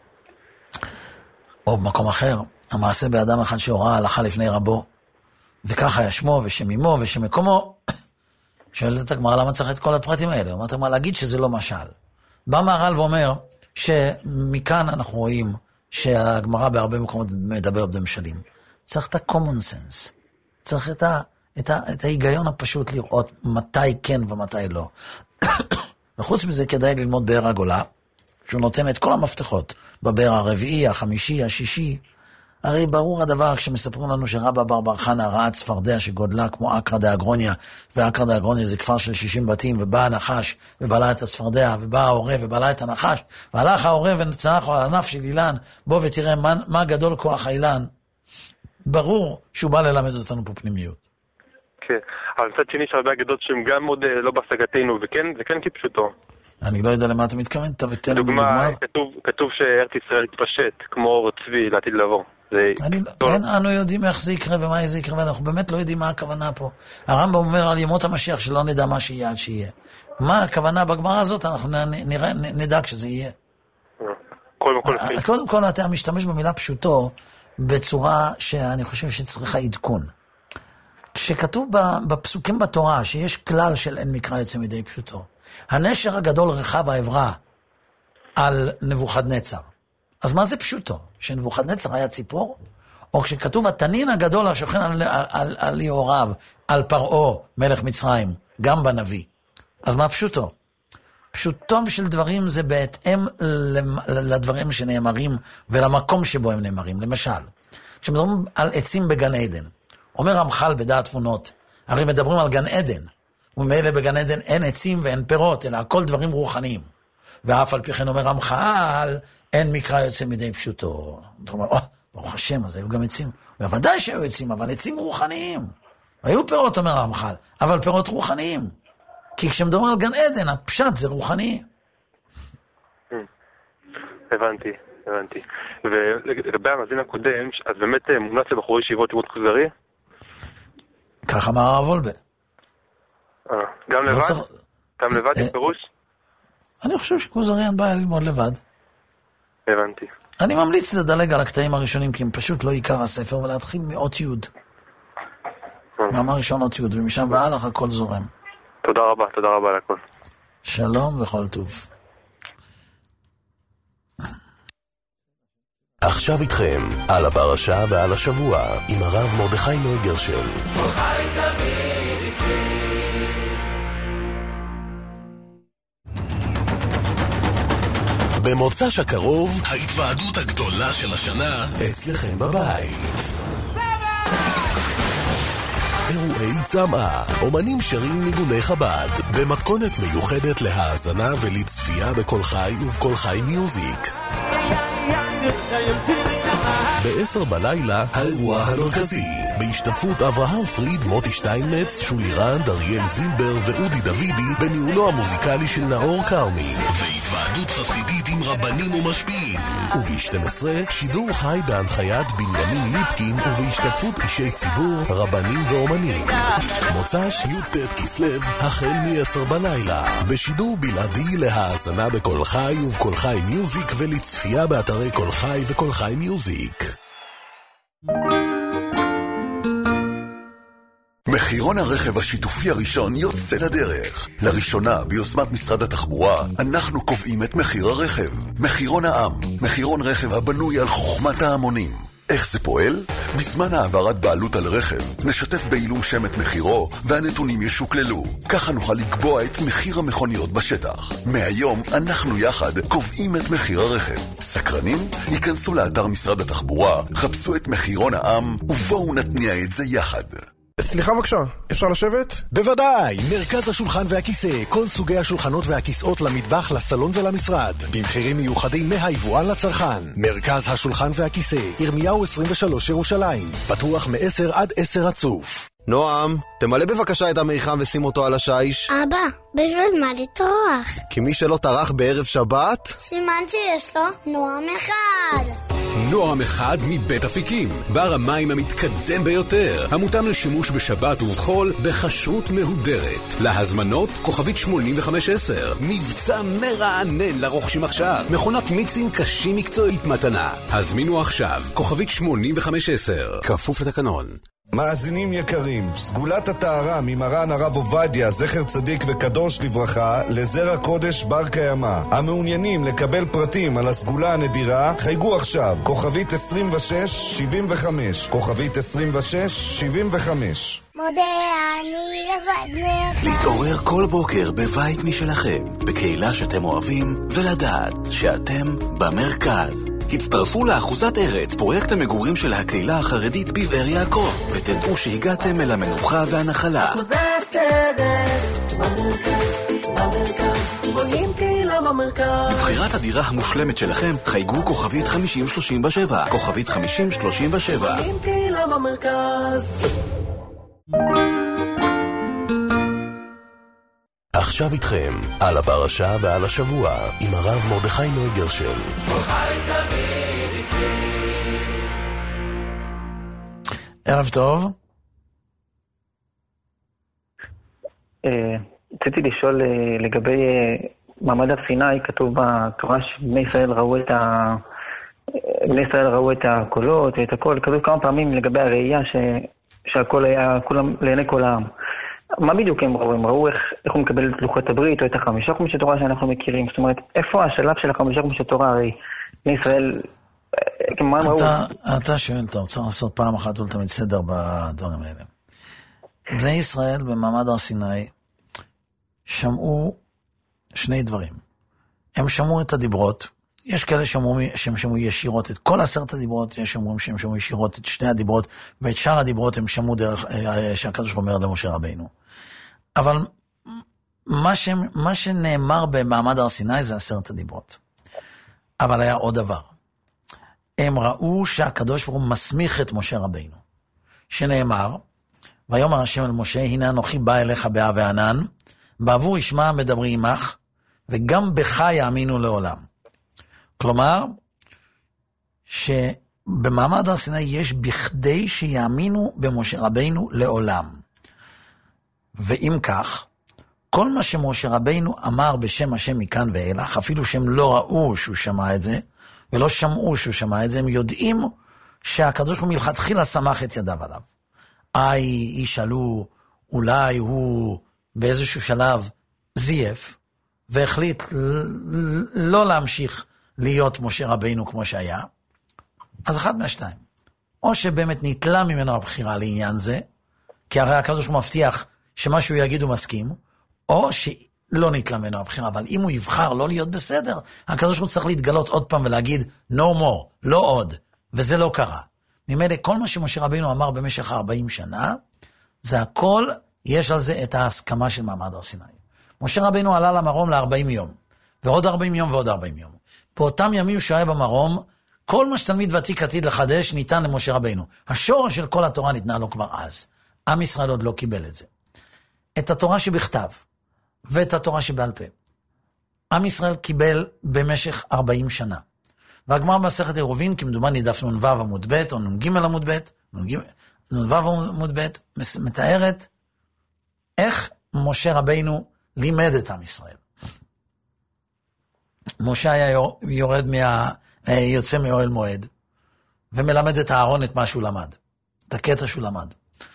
או במקום אחר, המעשה באדם אחד שהוראה הלכה לפני רבו, וככה היה שמו ושם אמו ושם מקומו. שואלת את הגמרא, למה צריך את כל הפרטים האלה? אומרת הגמרא, להגיד שזה לא משל. בא מהר"ל ואומר שמכאן אנחנו רואים שהגמרא בהרבה מקומות מדבר במשלים. צריך את ה-common sense. צריך את, ה, את, ה, את ההיגיון הפשוט לראות מתי כן ומתי לא. וחוץ מזה כדאי ללמוד באר הגולה, שהוא נותן את כל המפתחות, בבאר הרביעי, החמישי, השישי. הרי ברור הדבר כשמספרים לנו שרבא בר בר חנה ראה צפרדע שגודלה כמו אקרא דאגרוניה, ואקרא דאגרוניה זה כפר של שישים בתים, ובא הנחש ובלע את הצפרדע, ובא העורב ובלע את הנחש, והלך העורב וצנח על הענף של אילן, בוא ותראה מה, מה גדול כוח האילן. ברור שהוא בא ללמד אותנו פה פנימיות. כן, אבל מצד שני שהרבה אגדות שהן גם עוד לא בהשגתנו, וכן, וכן כפשוטו. אני לא יודע למה אתה מתכוון, תבטל לנו דוגמה. כתוב שארץ ישראל התפשט, כמו אור צבי לעתיד לבוא. אין אנו יודעים איך זה יקרה ומה זה יקרה, ואנחנו באמת לא יודעים מה הכוונה פה. הרמב"ם אומר על ימות המשיח שלא נדע מה שיהיה עד שיהיה. מה הכוונה בגמרא הזאת, אנחנו נדע כשזה יהיה. קודם כל אתה משתמש במילה פשוטו בצורה שאני חושב שצריכה עדכון. כשכתוב בפסוקים בתורה שיש כלל של אין מקרא יוצא מדי פשוטו, הנשר הגדול רחב העברה על נבוכדנצר, אז מה זה פשוטו? שנבוכדנצר היה ציפור? או כשכתוב התנין הגדול השוכן על, על, על, על יהוריו, על פרעה מלך מצרים, גם בנביא, אז מה פשוטו? פשוטו של דברים זה בהתאם לדברים שנאמרים ולמקום שבו הם נאמרים. למשל, כשמדברים על עצים בגן עדן, אומר רמח"ל בדעת תבונות, הרי מדברים על גן עדן, וממילא בגן עדן אין עצים ואין פירות, אלא הכל דברים רוחניים. ואף על פי כן אומר רמח"ל, אין מקרא יוצא מדי פשוטו. אתה אומר, או, ברוך השם, אז היו גם עצים. בוודאי שהיו עצים, אבל עצים רוחניים. היו פירות, אומר רמח"ל, אבל פירות רוחניים. כי כשמדברים על גן עדן, הפשט זה רוחני. הבנתי, הבנתי. ולגבי המאזין הקודם, אז באמת מומלץ לבחורי ישיבות לימוד כוזרי? כך אמר הרב וולבה. גם לבד? גם לבד עם פירוש? אני חושב שכוזרי אין בעיה ללמוד לבד. הבנתי. אני ממליץ לדלג על הקטעים הראשונים, כי הם פשוט לא עיקר הספר, ולהתחיל מאות יוד. מאמר ראשון אות יוד, ומשם והלך הכל זורם. תודה רבה, תודה רבה על הכל. שלום וכל טוב. עכשיו איתכם, על הפרשה ועל השבוע, עם הרב מרדכי נוי גרשם. חי תמיד איתי. במוצ"ש הקרוב, ההתוועדות הגדולה של השנה אצלכם בבית. אירועי צמאה, אומנים שרים ניגוני חב"ד, במתכונת מיוחדת להאזנה ולצפייה בכל חי ובכל חי מיוזיק. בעשר בלילה, האירוע המרכזי, בהשתתפות אברהם פריד, מוטי שטיינמץ, שולי רנד, אריאל זילבר ואודי דוידי, בניהולו המוזיקלי של נאור קרמי. והתוועדות חסידית עם רבנים ומשפיעים. וב-שתים עשרה, שידור חי בהנחיית בנימין ליפקין, ובהשתתפות אישי ציבור, רבנים ואומנים. מוצ"ש י"ט כסלו, החל מ-עשר בלילה, בשידור בלעדי להאזנה בכל חי ובכל חי מיוזיק, ולצפייה באתרי כל חי וכל חי מיוזיק. מחירון הרכב השיתופי הראשון יוצא לדרך. לראשונה, ביוזמת משרד התחבורה, אנחנו קובעים את מחיר הרכב. מחירון העם, מחירון רכב הבנוי על חוכמת ההמונים. איך זה פועל? בזמן העברת בעלות על רכב, נשתף בעילום שם את מחירו, והנתונים ישוקללו. ככה נוכל לקבוע את מחיר המכוניות בשטח. מהיום, אנחנו יחד קובעים את מחיר הרכב. סקרנים? ייכנסו לאתר משרד התחבורה, חפשו את מחירון העם, ובואו נתניע את זה יחד. סליחה בבקשה, אפשר לשבת? בוודאי, מרכז השולחן והכיסא, כל סוגי השולחנות והכיסאות למטבח, לסלון ולמשרד, במחירים מיוחדים מהיבואן לצרכן. מרכז השולחן והכיסא, ירמיהו עשרים ושלוש ירושלים, פתוח מ-עשר עד עשר רצוף. נועם, תמלא בבקשה את המיחם ושים אותו על השיש. אבא, בשביל מה לטרוח? כי מי שלא טרח בערב שבת, סימן שיש לו נועם אחד. נועם אחד מבית אפיקים, בר המים המתקדם ביותר, המותאם לשימוש בשבת ובחול בכשרות מהודרת. להזמנות כוכבית שמונים וחמש עשר, מבצע מרענן לרוכשים עכשיו, מכונת מיצים קשים מקצועית מתנה. הזמינו עכשיו, כוכבית שמונים וחמש עשר, כפוף לתקנון. מאזינים יקרים, סגולת הטהרה ממרן הרב עובדיה, זכר צדיק וקדוש לברכה, לזרע קודש בר קיימא. המעוניינים לקבל פרטים על הסגולה הנדירה, חייגו עכשיו, כוכבית עשרים ושש שבעים וחמש, כוכבית עשרים ושש שבעים וחמש. מודה אני לבדך. להתעורר כל בוקר בבית משלכם, בקהילה שאתם אוהבים, ולדעת שאתם במרכז. הצטרפו לאחוזת ארץ, פרויקט המגורים של הקהילה החרדית בבאר יעקב, ותדעו שהגעתם אל המנוחה והנחלה. אחוזת ארץ, במרכז, במרכז, בונים קהילה במרכז. לבחירת הדירה המושלמת שלכם, חייגו כוכבית חמישים שלושים ושבע, כוכבית חמישים שלושים ושבע. בונים קהילה במרכז. עכשיו איתכם, על הפרשה ועל השבוע, עם הרב מרדכי נוי גרשם. ערב טוב. רציתי לשאול לגבי מעמד הר סיני. כתוב בתורה שבני ישראל ראו את ה... בני ישראל ראו את הקולות ואת הכל. כתוב כמה פעמים לגבי הראייה ש... שהכל היה כולם לעיני כל העם. מה בדיוק הם ראו? הם ראו איך, איך הוא מקבל את לוחות הברית או את החמישה חומשי תורה שאנחנו מכירים. זאת אומרת, איפה השלב של החמישה חומשי תורה? הרי בני ישראל, מה הם ראו? אתה, אתה שואל, אתה רוצה לעשות פעם אחת ולתמיד סדר בדברים האלה. בני ישראל במעמד הר סיני שמעו שני דברים. הם שמעו את הדיברות. יש כאלה שאומרים שהם שמעו ישירות את כל עשרת הדיברות, יש שאומרים שהם שמעו ישירות את שני הדיברות, ואת שאר הדיברות הם שמעו דרך שהקדוש ברוך הוא אומר למשה רבינו. אבל מה, ש, מה שנאמר במעמד הר סיני זה עשרת הדיברות. אבל היה עוד דבר. הם ראו שהקדוש ברוך הוא מסמיך את משה רבינו. שנאמר, ויאמר השם אל משה, הנה אנוכי בא אליך באב וענן, בעבור ישמע מדברי עמך, וגם בך יאמינו לעולם. כלומר, שבמעמד הר סיני יש בכדי שיאמינו במשה רבינו לעולם. ואם כך, כל מה שמשה רבינו אמר בשם השם מכאן ואילך, אפילו שהם לא ראו שהוא שמע את זה, ולא שמעו שהוא שמע את זה, הם יודעים שהקדוש הוא מלכתחילה שמח את ידיו עליו. איי, ישאלו, אולי הוא באיזשהו שלב זייף, והחליט לא להמשיך להיות משה רבינו כמו שהיה. אז אחד מהשתיים. או שבאמת נתלה ממנו הבחירה לעניין זה, כי הרי הקדוש הוא מבטיח שמה שהוא יגיד הוא מסכים, או שלא נתלה ממנו הבחירה, אבל אם הוא יבחר לא להיות בסדר, הקדוש הוא צריך להתגלות עוד פעם ולהגיד no more, לא עוד, וזה לא קרה. ממילא כל מה שמשה רבינו אמר במשך ארבעים שנה, זה הכל, יש על זה את ההסכמה של מעמד הר סיני. משה רבינו עלה למרום ל-ארבעים יום, ועוד ארבעים יום ועוד ארבעים יום. באותם ימים שהיה במרום, כל מה שתלמיד ותיק עתיד לחדש ניתן למשה רבינו. השורש של כל התורה ניתנה לו כבר אז. עם ישראל עוד לא קיבל את זה. את התורה שבכתב, ואת התורה שבעל פה. עם ישראל קיבל במשך ארבעים שנה. והגמרא במסכת עירובין, כמדומני דף נ"ו עמוד ב' או נ"ג עמוד ב', נ"ו עמוד ב', מתארת איך משה רבינו לימד את עם ישראל. משה היה יורד מה... יוצא מאוהל מועד, ומלמד את הארון את מה שהוא למד, את הקטע שהוא למד.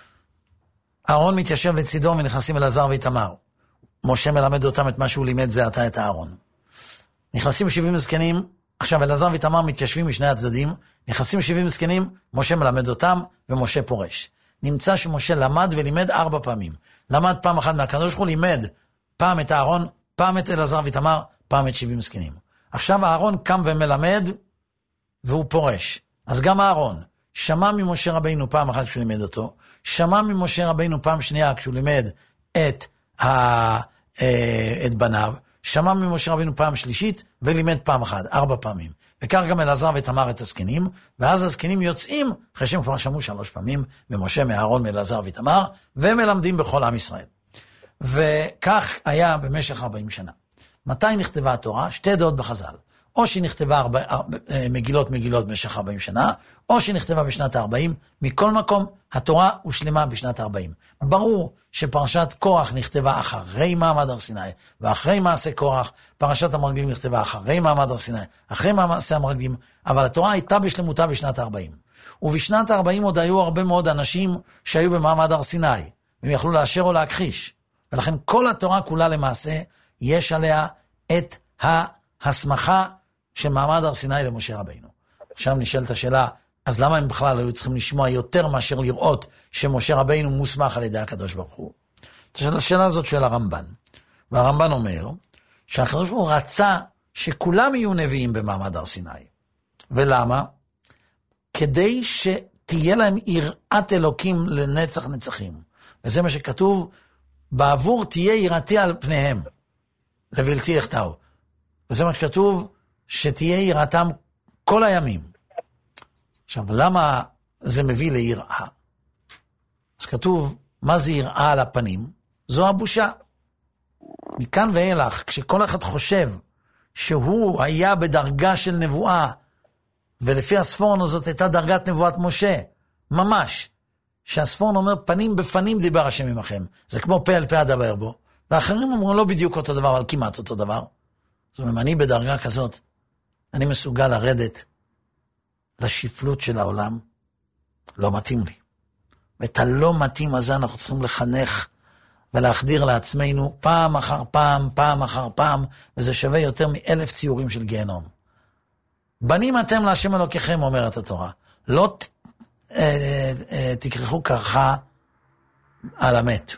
הארון מתיישב לצידו ונכנסים אלעזר ואיתמר. משה מלמד אותם את מה שהוא לימד זה עתה את הארון. נכנסים שבעים זקנים, עכשיו אלעזר ואיתמר מתיישבים משני הצדדים, נכנסים שבעים זקנים, משה מלמד אותם ומשה פורש. נמצא שמשה למד ולימד ארבע פעמים. למד פעם אחת מהקדוש ברוך הוא, לימד פעם את הארון, פעם את אלעזר ואיתמר, פעם את שבעים זקנים. עכשיו הארון קם ומלמד, והוא פורש. אז גם הארון שמע ממשה רבינו פעם אחת כשהוא לימד אותו, שמע ממשה רבינו פעם שנייה כשהוא לימד את, ה, אה, את בניו, שמע ממשה רבינו פעם שלישית, ולימד פעם אחת, ארבע פעמים. וכך גם אלעזר ותמר את הזקנים, ואז הזקנים יוצאים, אחרי שהם כבר שמעו שלוש פעמים, ממשה, מאהרון, מאלעזר ותמר, ומלמדים בכל עם ישראל. וכך היה במשך ארבעים שנה. מתי נכתבה התורה? שתי דעות בחז"ל. או שהיא נכתבה ארבע, ארבע, מגילות מגילות במשך ארבעים שנה, או שהיא נכתבה בשנת ה-ארבעים. מכל מקום, התורה הושלמה בשנת ה-ארבעים. ברור שפרשת קורח נכתבה אחרי מעמד הר סיני, ואחרי מעשה קורח, פרשת המרגלים נכתבה אחרי מעמד הר סיני, אחרי מעשה המרגלים, אבל התורה הייתה בשלמותה בשנת ה-ארבעים. ובשנת ה-ארבעים עוד היו הרבה מאוד אנשים שהיו במעמד הר סיני, והם יכלו לאשר או להכחיש. ולכן כל התורה כולה למעשה, יש עליה את ההסמכה של מעמד הר סיני למשה רבינו. עכשיו נשאלת השאלה, אז למה הם בכלל היו צריכים לשמוע יותר מאשר לראות שמשה רבינו מוסמך על ידי הקדוש ברוך הוא? השאלה הזאת של הרמב"ן. והרמב"ן אומר שהקדוש ברוך הוא רצה שכולם יהיו נביאים במעמד הר סיני. ולמה? כדי שתהיה להם יראת אלוקים לנצח נצחים. וזה מה שכתוב, בעבור תהיה יראתי על פניהם. לבלתי יחטאו. וזה מה שכתוב, שתהיה יראתם כל הימים. עכשיו, למה זה מביא ליראה? אז כתוב, מה זה יראה על הפנים? זו הבושה. מכאן ואילך, כשכל אחד חושב שהוא היה בדרגה של נבואה, ולפי הספורנו זאת הייתה דרגת נבואת משה, ממש, שהספורנו אומר פנים בפנים דיבר השם עמכם, זה כמו פה אל פה אדבר בו, ואחרים אומרים לא בדיוק אותו דבר, אבל כמעט אותו דבר. זאת אומרת, אני בדרגה כזאת, אני מסוגל לרדת לשפלות של העולם, לא מתאים לי. ואת הלא מתאים הזה אנחנו צריכים לחנך ולהחדיר לעצמנו פעם אחר פעם, פעם אחר פעם, וזה שווה יותר מאלף ציורים של גיהנום. בנים אתם להשם אלוקיכם, אומרת התורה. לא ת, אה, אה, תקרחו קרחה על המת.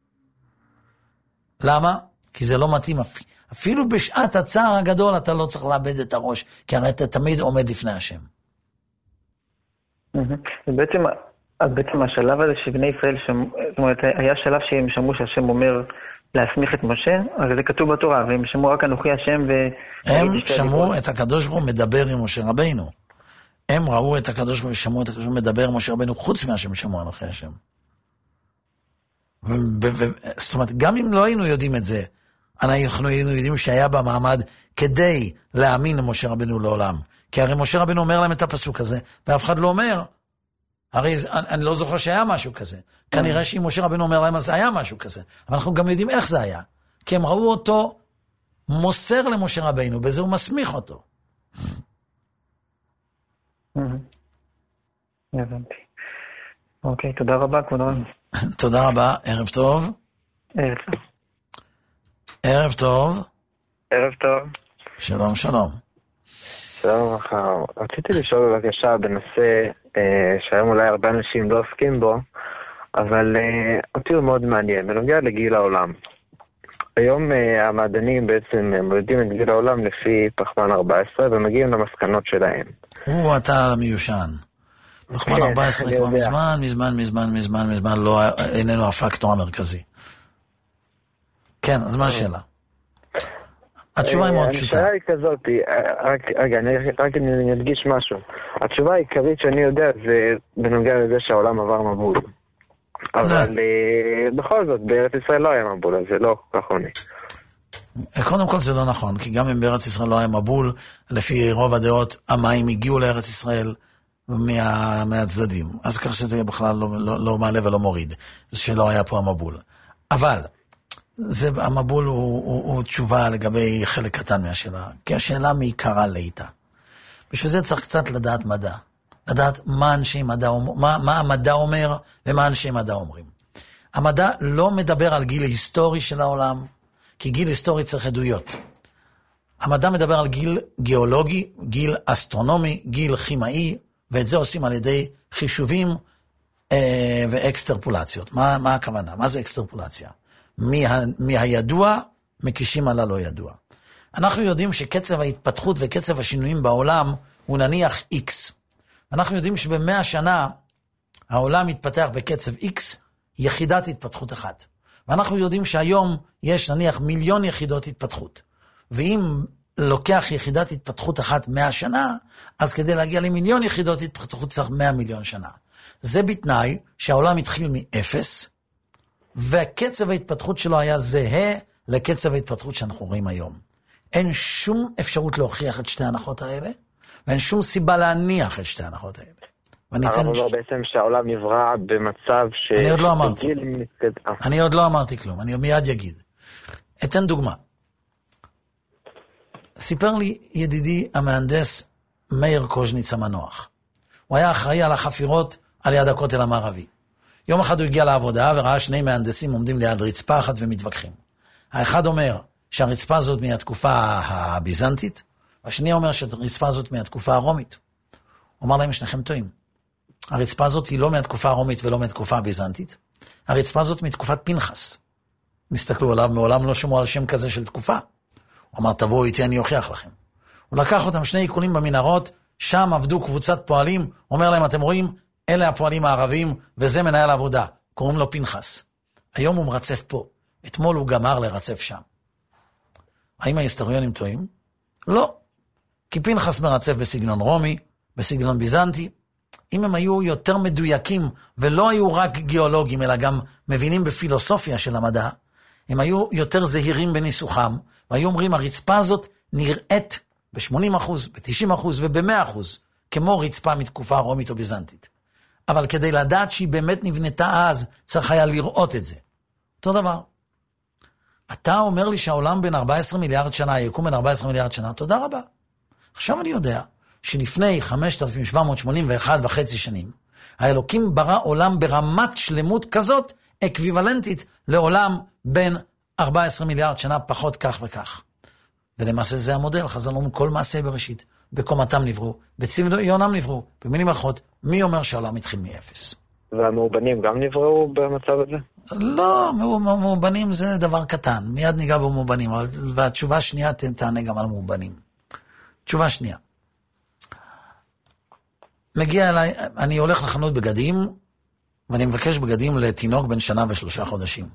למה? כי זה לא מתאים. אפילו בשעת הצער הגדול אתה לא צריך לאבד את הראש, כי הרי אתה תמיד עומד לפני השם. בעצם, אז בעצם השלב הזה שבני ישראל, זאת אומרת, היה שלב שהם שמעו שהשם אומר להסמיך את משה, אז זה כתוב בתורה, והם שמעו רק אנוכי השם ו... הם שמעו את הקדוש ברוך הוא מדבר עם משה רבינו. הם ראו את הקדוש ברוך הוא ושמעו את הקדוש ברוך הוא מדבר עם משה רבינו, חוץ מהשם שמעו אנוכי השם. זאת אומרת, גם אם לא היינו יודעים את זה, אנחנו היינו יודעים שהיה במעמד כדי להאמין למשה רבינו לעולם. כי הרי משה רבינו אומר להם את הפסוק הזה, ואף אחד לא אומר, הרי אני לא זוכר שהיה משהו כזה. כנראה שאם משה רבינו אומר להם, אז היה משהו כזה. אבל אנחנו גם יודעים איך זה היה. כי הם ראו אותו מוסר למשה רבינו, בזה הוא מסמיך אותו. הבנתי. אוקיי, תודה רבה, כבוד הרב. תודה רבה, ערב טוב. ערב טוב. ערב טוב. ערב טוב. שלום, שלום. שלום לך. רציתי לשאול בבקשה בנושא אה, שהיום אולי הרבה אנשים לא עוסקים בו, אבל אה, אותי הוא מאוד מעניין, בנוגע לגיל העולם. היום אה, המדענים בעצם מודדים את גיל העולם לפי פחמן ארבע עשרה ומגיעים למסקנות שלהם. הוא אתה מיושן. פחמן ארבע עשרה כבר מזמן, מזמן, מזמן, מזמן, מזמן, לא, איננו הפקטור המרכזי. כן, אז מה השאלה? התשובה היא מאוד פשוטה. השאלה היא כזאת, רגע, רק אני אדגיש משהו. התשובה העיקרית שאני יודע זה בנוגע לזה שהעולם עבר מבול. אבל בכל זאת, בארץ ישראל לא היה מבול, אז זה לא כל כך עוני. קודם כל זה לא נכון, כי גם אם בארץ ישראל לא היה מבול, לפי רוב הדעות, המים הגיעו לארץ ישראל מהצדדים. אז כך שזה בכלל לא מעלה ולא מוריד, זה שלא היה פה המבול. אבל זה, המבול הוא, הוא, הוא תשובה לגבי חלק קטן מהשאלה, כי השאלה מעיקרה לאיתה. בשביל זה צריך קצת לדעת מדע. לדעת מה אנשי מדע, מה, מה המדע אומר ומה אנשי מדע אומרים. המדע לא מדבר על גיל היסטורי של העולם, כי גיל היסטורי צריך עדויות. המדע מדבר על גיל גיאולוגי, גיל אסטרונומי, גיל כימאי, ואת זה עושים על ידי חישובים אה, ואקסטרפולציות. מה, מה הכוונה? מה זה אקסטרפולציה? מה, מהידוע מקישים על הלא ידוע. אנחנו יודעים שקצב ההתפתחות וקצב השינויים בעולם הוא נניח X. אנחנו יודעים שבמאה שנה העולם מתפתח בקצב X, יחידת התפתחות אחת. ואנחנו יודעים שהיום יש נניח מיליון יחידות התפתחות. ואם לוקח יחידת התפתחות אחת מאה שנה, אז כדי להגיע למיליון יחידות התפתחות צריך מאה מיליון שנה. זה בתנאי שהעולם התחיל מאפס, וקצב ההתפתחות שלו היה זהה לקצב ההתפתחות שאנחנו רואים היום. אין שום אפשרות להוכיח את שתי ההנחות האלה, ואין שום סיבה להניח את שתי ההנחות האלה. הרב אומר בעצם שהעולם נברא במצב ש... אני עוד לא אמרתי. אני עוד לא אמרתי כלום, אני מיד יגיד. אתן דוגמה. סיפר לי ידידי המהנדס מאיר קוז'ניץ המנוח. הוא היה אחראי על החפירות על יד הכותל המערבי. יום אחד הוא הגיע לעבודה וראה שני מהנדסים עומדים ליד רצפה אחת ומתווכחים. האחד אומר שהרצפה הזאת מהתקופה הביזנטית, והשני אומר שהרצפה הזאת מהתקופה הרומית. הוא אמר להם, שניכם טועים. הרצפה הזאת היא לא מהתקופה הרומית ולא מהתקופה הביזנטית. הרצפה הזאת מתקופת פנחס. מסתכלו עליו, מעולם לא שמעו על שם כזה של תקופה. הוא אמר, תבואו איתי, אני אוכיח לכם. הוא לקח אותם שני עיקולים במנהרות, שם עבדו קבוצת פועלים, אומר להם, אתם רואים, אלה הפועלים הערבים, וזה מנהל העבודה, קוראים לו פנחס. היום הוא מרצף פה, אתמול הוא גמר לרצף שם. האם ההיסטוריונים טועים? לא. כי פנחס מרצף בסגנון רומי, בסגנון ביזנטי. אם הם היו יותר מדויקים, ולא היו רק גיאולוגים, אלא גם מבינים בפילוסופיה של המדע, הם היו יותר זהירים בניסוחם, והיו אומרים, הרצפה הזאת נראית ב-שמונים אחוז, ב-תשעים אחוז וב-מאה אחוז, כמו רצפה מתקופה רומית או ביזנטית. אבל כדי לדעת שהיא באמת נבנתה אז, צריך היה לראות את זה. אותו דבר. אתה אומר לי שהעולם בין ארבע עשרה מיליארד שנה, יקום בין ארבע עשרה מיליארד שנה, תודה רבה. עכשיו אני יודע שלפני חמשת אלפים שבע מאות שמונים ואחת וחצי שנים, האלוקים ברא עולם ברמת שלמות כזאת, אקוויוולנטית לעולם בין ארבע עשרה מיליארד שנה פחות כך וכך. ולמעשה זה המודל, חז"ל אומרים כל מעשה בראשית, בקומתם נבראו, בצביונם נבראו, במילים אחרות, מי אומר שהעולם התחיל מאפס? והמאובנים גם נבראו במצב הזה? לא, מאובנים זה דבר קטן, מיד ניגע במאובנים, והתשובה השנייה תענה גם על מאובנים. תשובה שנייה. מגיע אליי, אני הולך לחנות בגדים, ואני מבקש בגדים לתינוק בן שנה ושלושה חודשים.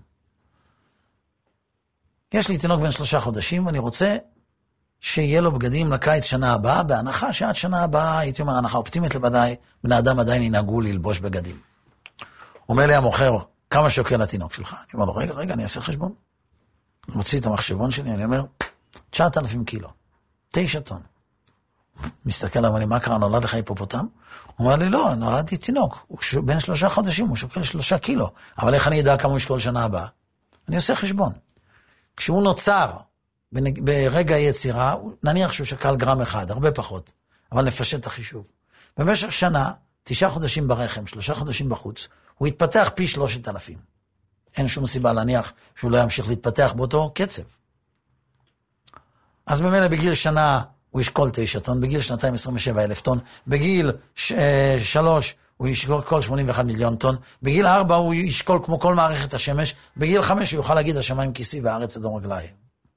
יש לי תינוק בן שלושה חודשים, ואני רוצה שיהיה לו בגדים לקיץ שנה הבאה, בהנחה שעד שנה הבאה, הייתי אומר, הנחה אופטימית לבדי, בני אדם עדיין ינהגו ללבוש בגדים. אומר לי המוכר, כמה שוקל התינוק שלך? אני אומר לו, רגע, רגע, אני אעשה חשבון. אני מוציא את המחשבון שלי, אני אומר, תשעת אלפים קילו, תשע טון. מסתכל עליו, אני, מה קרה, נולד לך היפופוטם? הוא אומר לי, לא, נולדתי תינוק, הוא ש... בין שלושה חודשים, הוא שוקל שלושה קילו, אבל איך אני יודע כמה הוא ישקול שנה הבאה? אני עושה חשבון. כשהוא נוצר ברגע היצירה, נניח שהוא שקל גרם אחד, הרבה פחות, אבל נפשט את החישוב. במשך שנה, תשעה חודשים ברחם, שלושה חודשים בחוץ, הוא התפתח פי שלושת אלפים. אין שום סיבה להניח שהוא לא ימשיך להתפתח באותו קצב. אז במילא בגיל שנה הוא ישקול תשע טון, בגיל שנתיים עשרים ושבעה אלף טון, בגיל ש... שלוש הוא ישקול כל שמונים ואחד מיליון טון, בגיל ארבע הוא ישקול כמו כל מערכת השמש, בגיל חמש הוא יוכל להגיד השמיים כיסי והארץ אדום רגליי.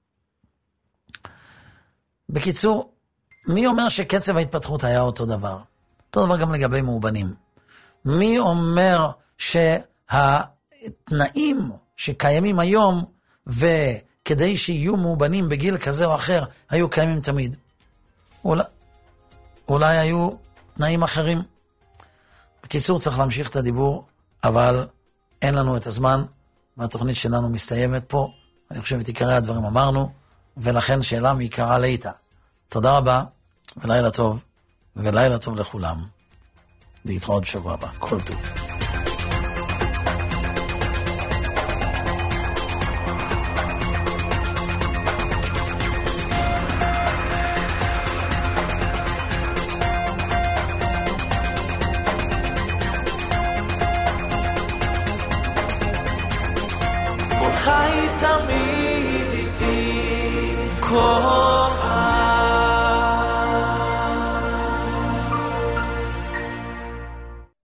בקיצור, מי אומר שקצב ההתפתחות היה אותו דבר? אותו דבר גם לגבי מאובנים. מי אומר שהתנאים שקיימים היום, וכדי שיהיו מאובנים בגיל כזה או אחר, היו קיימים תמיד? אולי, אולי היו תנאים אחרים. בקיצור, צריך להמשיך את הדיבור, אבל אין לנו את הזמן, והתוכנית שלנו מסתיימת פה. אני חושב את עיקרי הדברים אמרנו, ולכן שאלה מעיקרה לאיתה. תודה רבה, ולילה טוב, ולילה טוב לכולם. להתראות בשבוע הבא. כל טוב. חי תמיד איתי כל